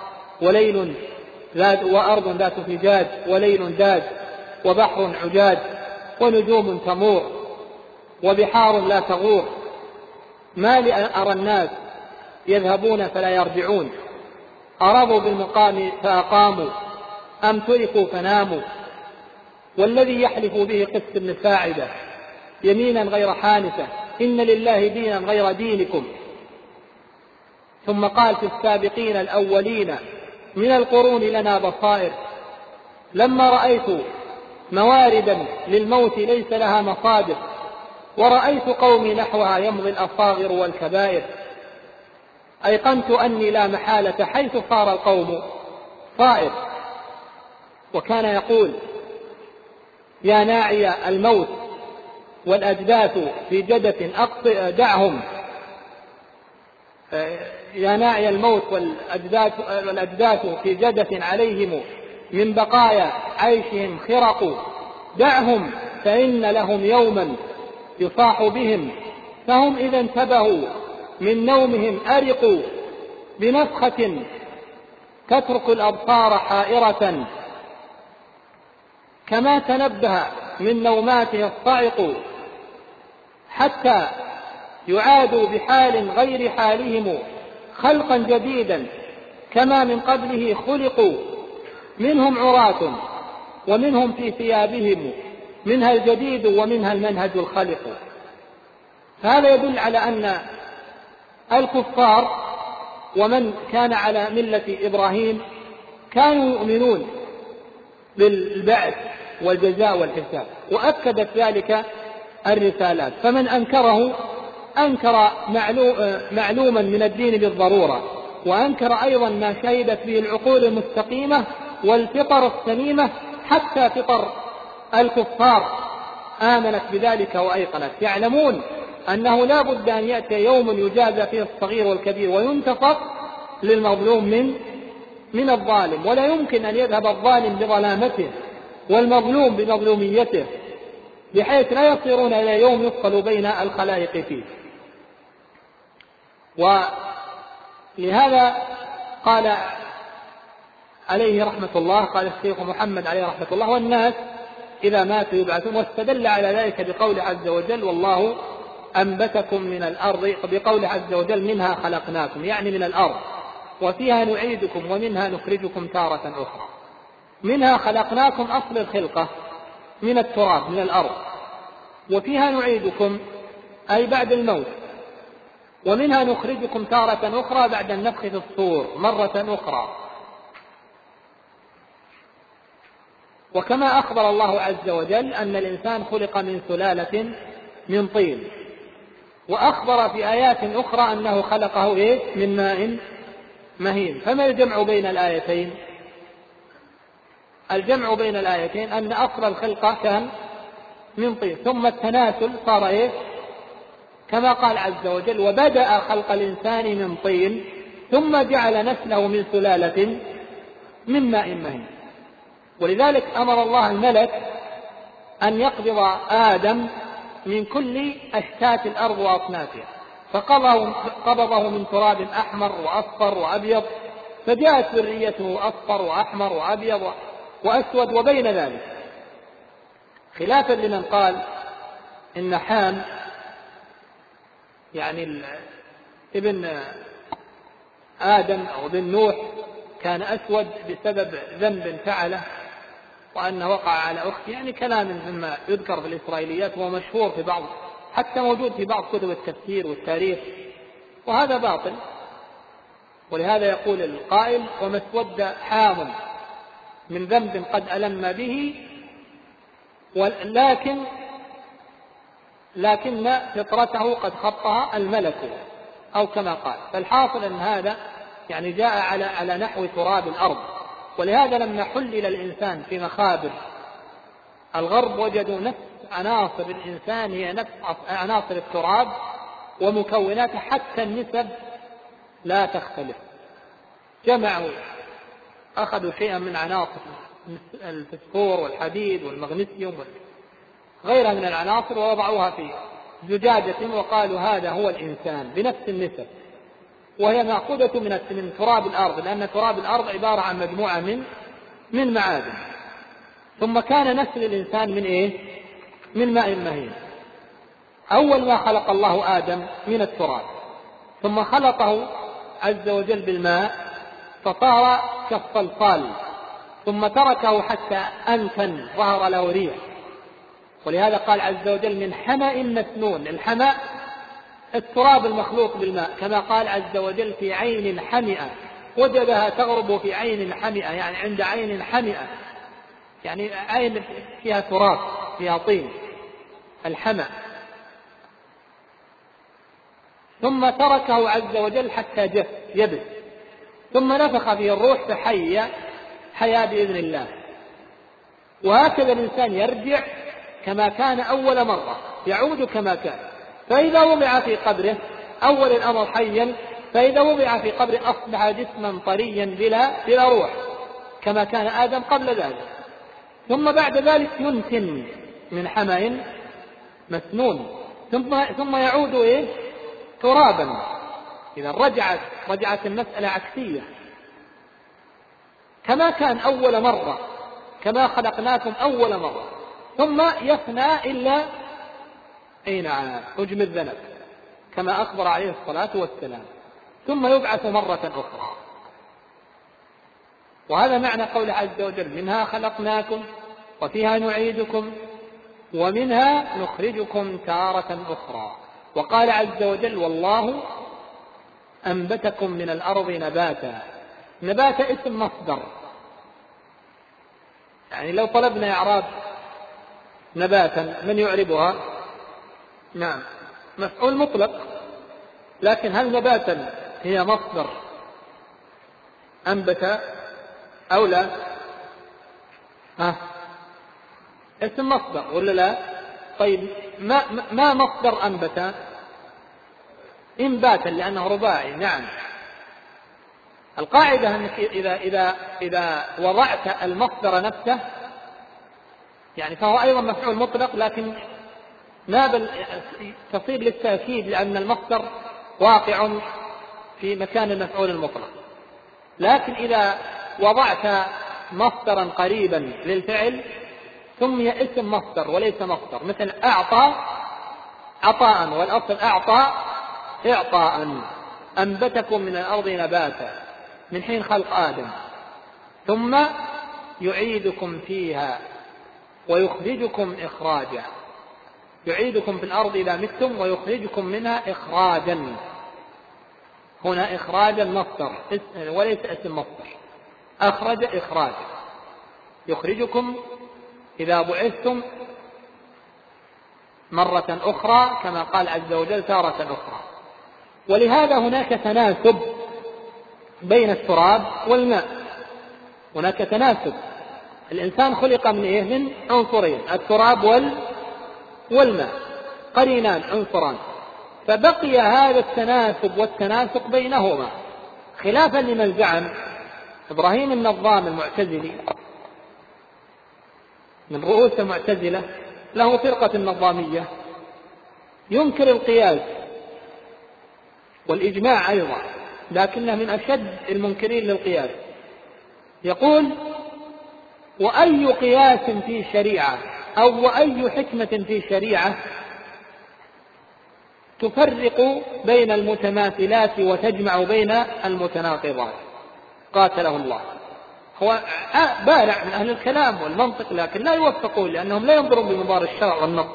وأرض ذات فجاج وليل داج وبحر عجاج ونجوم تمور وبحار لا تغور ما لي أرى الناس يذهبون فلا يرجعون، أرضوا بالمقام فأقاموا أم تركوا فناموا. والذي يحلف به قس بن ساعدة يمينا غير حانثة، إن لله دينا غير دينكم. ثم قال في السابقين الأولين من القرون لنا بصائر، لما رأيت مواردا للموت ليس لها مصادر، ورأيت قومي نحوها يمضي الأصاغر والكبائر، أيقنت أني لا محالة حيث صار القوم صائر. وكان يقول يا ناعي الموت والأجداث في جدة دعهم، يا ناعي الموت والأجداث في جدة عليهم من بقايا عيشهم خرق، دعهم فإن لهم يوما يصاح بهم، فهم إذا انتبهوا من نومهم أرقوا، بنفخة تترك الأبصار حائرة، كما تنبه من نوماته الصعق، حتى يعادوا بحال غير حالهم خلقا جديدا كما من قبله خلقوا، منهم عراة ومنهم في ثيابهم منها الجديد ومنها المنهج الخلق. فهذا يدل على أن الكفار ومن كان على ملة إبراهيم كانوا يؤمنون بالبعث والجزاء والحساب، وأكدت ذلك الرسالات. فمن أنكره أنكر معلوما من الدين بالضرورة، وأنكر أيضا ما شهدت به العقول المستقيمة والفطر السليمة، حتى فطر الكفار آمنت بذلك وأيقنت، يعلمون أنه لا بد أن يأتي يوم يجازى فيه الصغير والكبير وينتصر للمظلوم من الظالم، ولا يمكن أن يذهب الظالم بظلامته والمظلوم بمظلوميته، بحيث لا يصيرون إلى يوم يفصل بين الخلائق فيه. ولهذا قال عليه رحمة الله، قال الشيخ محمد عليه رحمة الله: والناس إذا ماتوا يبعثون. واستدل على ذلك بقول عز وجل: والله أنبتكم من الأرض، بقول عز وجل: منها خلقناكم، يعني من الأرض، وفيها نعيدكم ومنها نخرجكم تارة أخرى. منها خلقناكم أصل الخلقة من التراب من الأرض، وفيها نعيدكم أي بعد الموت، ومنها نخرجكم تارة أخرى بعد النفخ في الصور مرة أخرى. وكما أخبر الله عز وجل أن الإنسان خلق من سلالة من طين، وأخبر في آيات أخرى أنه خلقه من ماء مهين. فما الجمع بين الآيتين؟ الجمع بين الآيتين أن أصل الخلقة كان من طين، ثم التناسل صار كما قال عز وجل: وبدأ خلق الإنسان من طين ثم جعل نسله من سلالة من ماء مهين. ولذلك أمر الله الملك أن يقبض آدم من كل أشتات الأرض وأصنافها، فقبضه من تراب أحمر وأصفر وأبيض، فجاءت ذريته أصفر وأحمر وأبيض وأسود وبين ذلك، خلافا لمن قال إن حام يعني ابن آدم أو ابن نوح كان أسود بسبب ذنب فعله، وأنه وقع على أخته، يعني كلام مما يذكر في الإسرائيليات ومشهور في بعض، حتى موجود في بعض كتب التفسير والتاريخ، وهذا باطل. ولهذا يقول القائل: وما اسود حام من ذنب قد ألم به، لكن فطرته قد خطها الملك، أو كما قال. فالحاصل أن هذا يعني جاء على نحو تراب الأرض. ولهذا لما حلل الإنسان في مخابر الغرب وجدوا نفس عناصر الإنسان هي نفس عناصر التراب ومكوناته، حتى النسب لا تختلف. جمعوا أخذوا شيئا من عناصر الفسفور والحديد والمغنيسيوم غيرها من العناصر ووضعوها في زجاجة وقالوا هذا هو الإنسان بنفس النسب، وهي مأخوذة من تراب الأرض، لأن تراب الأرض عبارة عن مجموعة من معادن. ثم كان نسل الإنسان من ماء مهين. أول ما خلق الله آدم من التراب، ثم خلقه عز وجل بالماء فصار كالصلصال، ثم تركه حتى أنتن ظهر له ريح. ولهذا قال عز وجل من حمأ مسنون. الحمأ التراب المخلوق بالماء، كما قال عز وجل في عين حمئة وجدها تغرب في عين حمئة، يعني عند عين حمئة، يعني عين فيها تراب فيها طين، الحمأ. ثم تركه عز وجل حتى جف يبس، ثم نفخ فيه الروح فحي حياة بإذن الله. وهكذا الإنسان يرجع كما كان أول مرة، يعود كما كان. فإذا وضع في قبره أول الأمر حيا، فإذا وضع في قبره أصبح جسما طريا بلا روح كما كان آدم قبل ذلك. ثم بعد ذلك ينتن من حمأ مسنون، ثم يعود ترابا. إذا رجعت المسألة عكسية، كما كان أول مرة، كما خلقناكم أول مرة، ثم يفنى إلا حجم الذنب كما أخبر عليه الصلاة والسلام، ثم يبعث مرة أخرى. وهذا معنى قول عز وجل منها خلقناكم وفيها نعيدكم ومنها نخرجكم تارة أخرى. وقال عز وجل والله أنبتكم من الأرض نباتا. نبات اسم مصدر، يعني لو طلبنا إعراب نباتا من يعربها؟ نعم، مفعول مطلق. لكن هل نباتا هي مصدر أنبت أو لا؟ اسم مصدر ولا لا؟ طيب ما مصدر أنبت؟ إنباتا لأنه رباعي. نعم، القاعدة أنك إذا وضعت المصدر نفسه يعني فهو أيضا مفعول مطلق، لكن تصير للتأكيد لأن المصدر واقع في مكان المفعول المطلق. لكن إذا وضعت مصدرا قريبا للفعل سمي اسم مصدر وليس مصدر، مثل أعطى عطاء، والأصل أعطى إعطاء. أنبتكم من الأرض نباتا من حين خلق آدم، ثم يعيدكم فيها ويخرجكم إخراجا. يعيدكم في الأرض إذا متم ويخرجكم منها إخراجا. هنا إخراجا مصدر وليس اسم مصدر. أخرج إخراجا، يخرجكم إذا بعثتم مرة أخرى كما قال عز وجل تارة أخرى. ولهذا هناك تناسب بين التراب والماء، هناك تناسب. الإنسان خلق من عنصرين، التراب والماء، قرينان عنصران، فبقي هذا التناسب والتناسق بينهما، خلافا لمن زعم إبراهيم النظام المعتزلي من رؤوس المعتزلة، له فرقة النظامية ينكر القياس والإجماع أيضا، لكنه من أشد المنكرين للقياس. يقول وأي قياس في شريعة أو وأي حكمة في شريعة تفرق بين المتماثلات وتجمع بين المتناقضات؟ قاتله الله. هو بارع من أهل الكلام والمنطق، لكن لا يوفقون لأنهم لا ينظرون بمنظار الشرع والنص.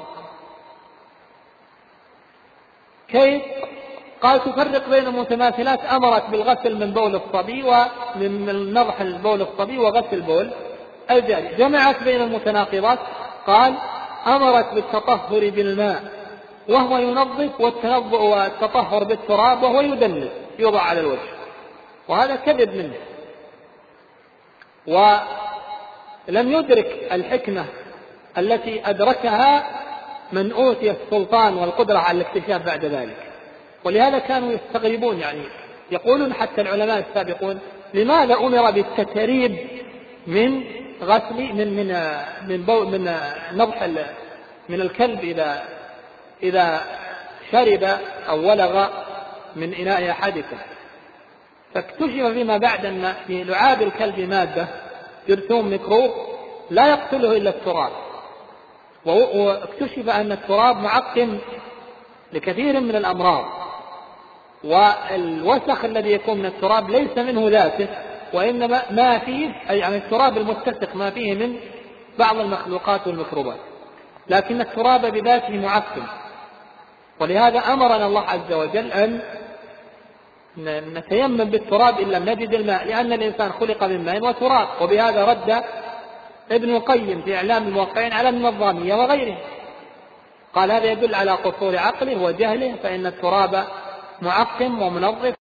كيف؟ قال تفرق بين المتماثلات، أمرت بالغسل من بول الصبي ومن نضح البول الصبي وغسل بول الجاري. جمعت بين المتناقضات، قال أمرت بالتطهر بالماء وهو ينظف، والتطهر بالتراب وهو يدنس يوضع على الوجه. وهذا كذب منه، ولم يدرك الحكمة التي أدركها من أوتي السلطان والقدرة على الاكتشاف بعد ذلك. ولهذا كانوا يستغربون، يعني يقولون حتى العلماء السابقون لماذا أمر بالتتريب من غسل من نضح من الكلب إذا شرب أو ولغ من إناء أحدكم؟ فاكتشف فيما بعد أن في لعاب الكلب مادة جرثوم ميكروب لا يقتله إلا التراب، واكتشف أن التراب معقم لكثير من الأمراض. والوسخ الذي يكون من التراب ليس منه ذاته، وإنما ما فيه يعني التراب المتسخ ما فيه من بعض المخلوقات والميكروبات، لكن التراب بذاته معقم. ولهذا أمرنا الله عز وجل أن نتيمم بالتراب إن لم نجد الماء، لأن الإنسان خلق من ماء وتراب. وبهذا رد ابن القيم في إعلام الموقعين على النظامية وغيره، قال هذا يدل على قصور عقله وجهله، فإن التراب معقم ومنظف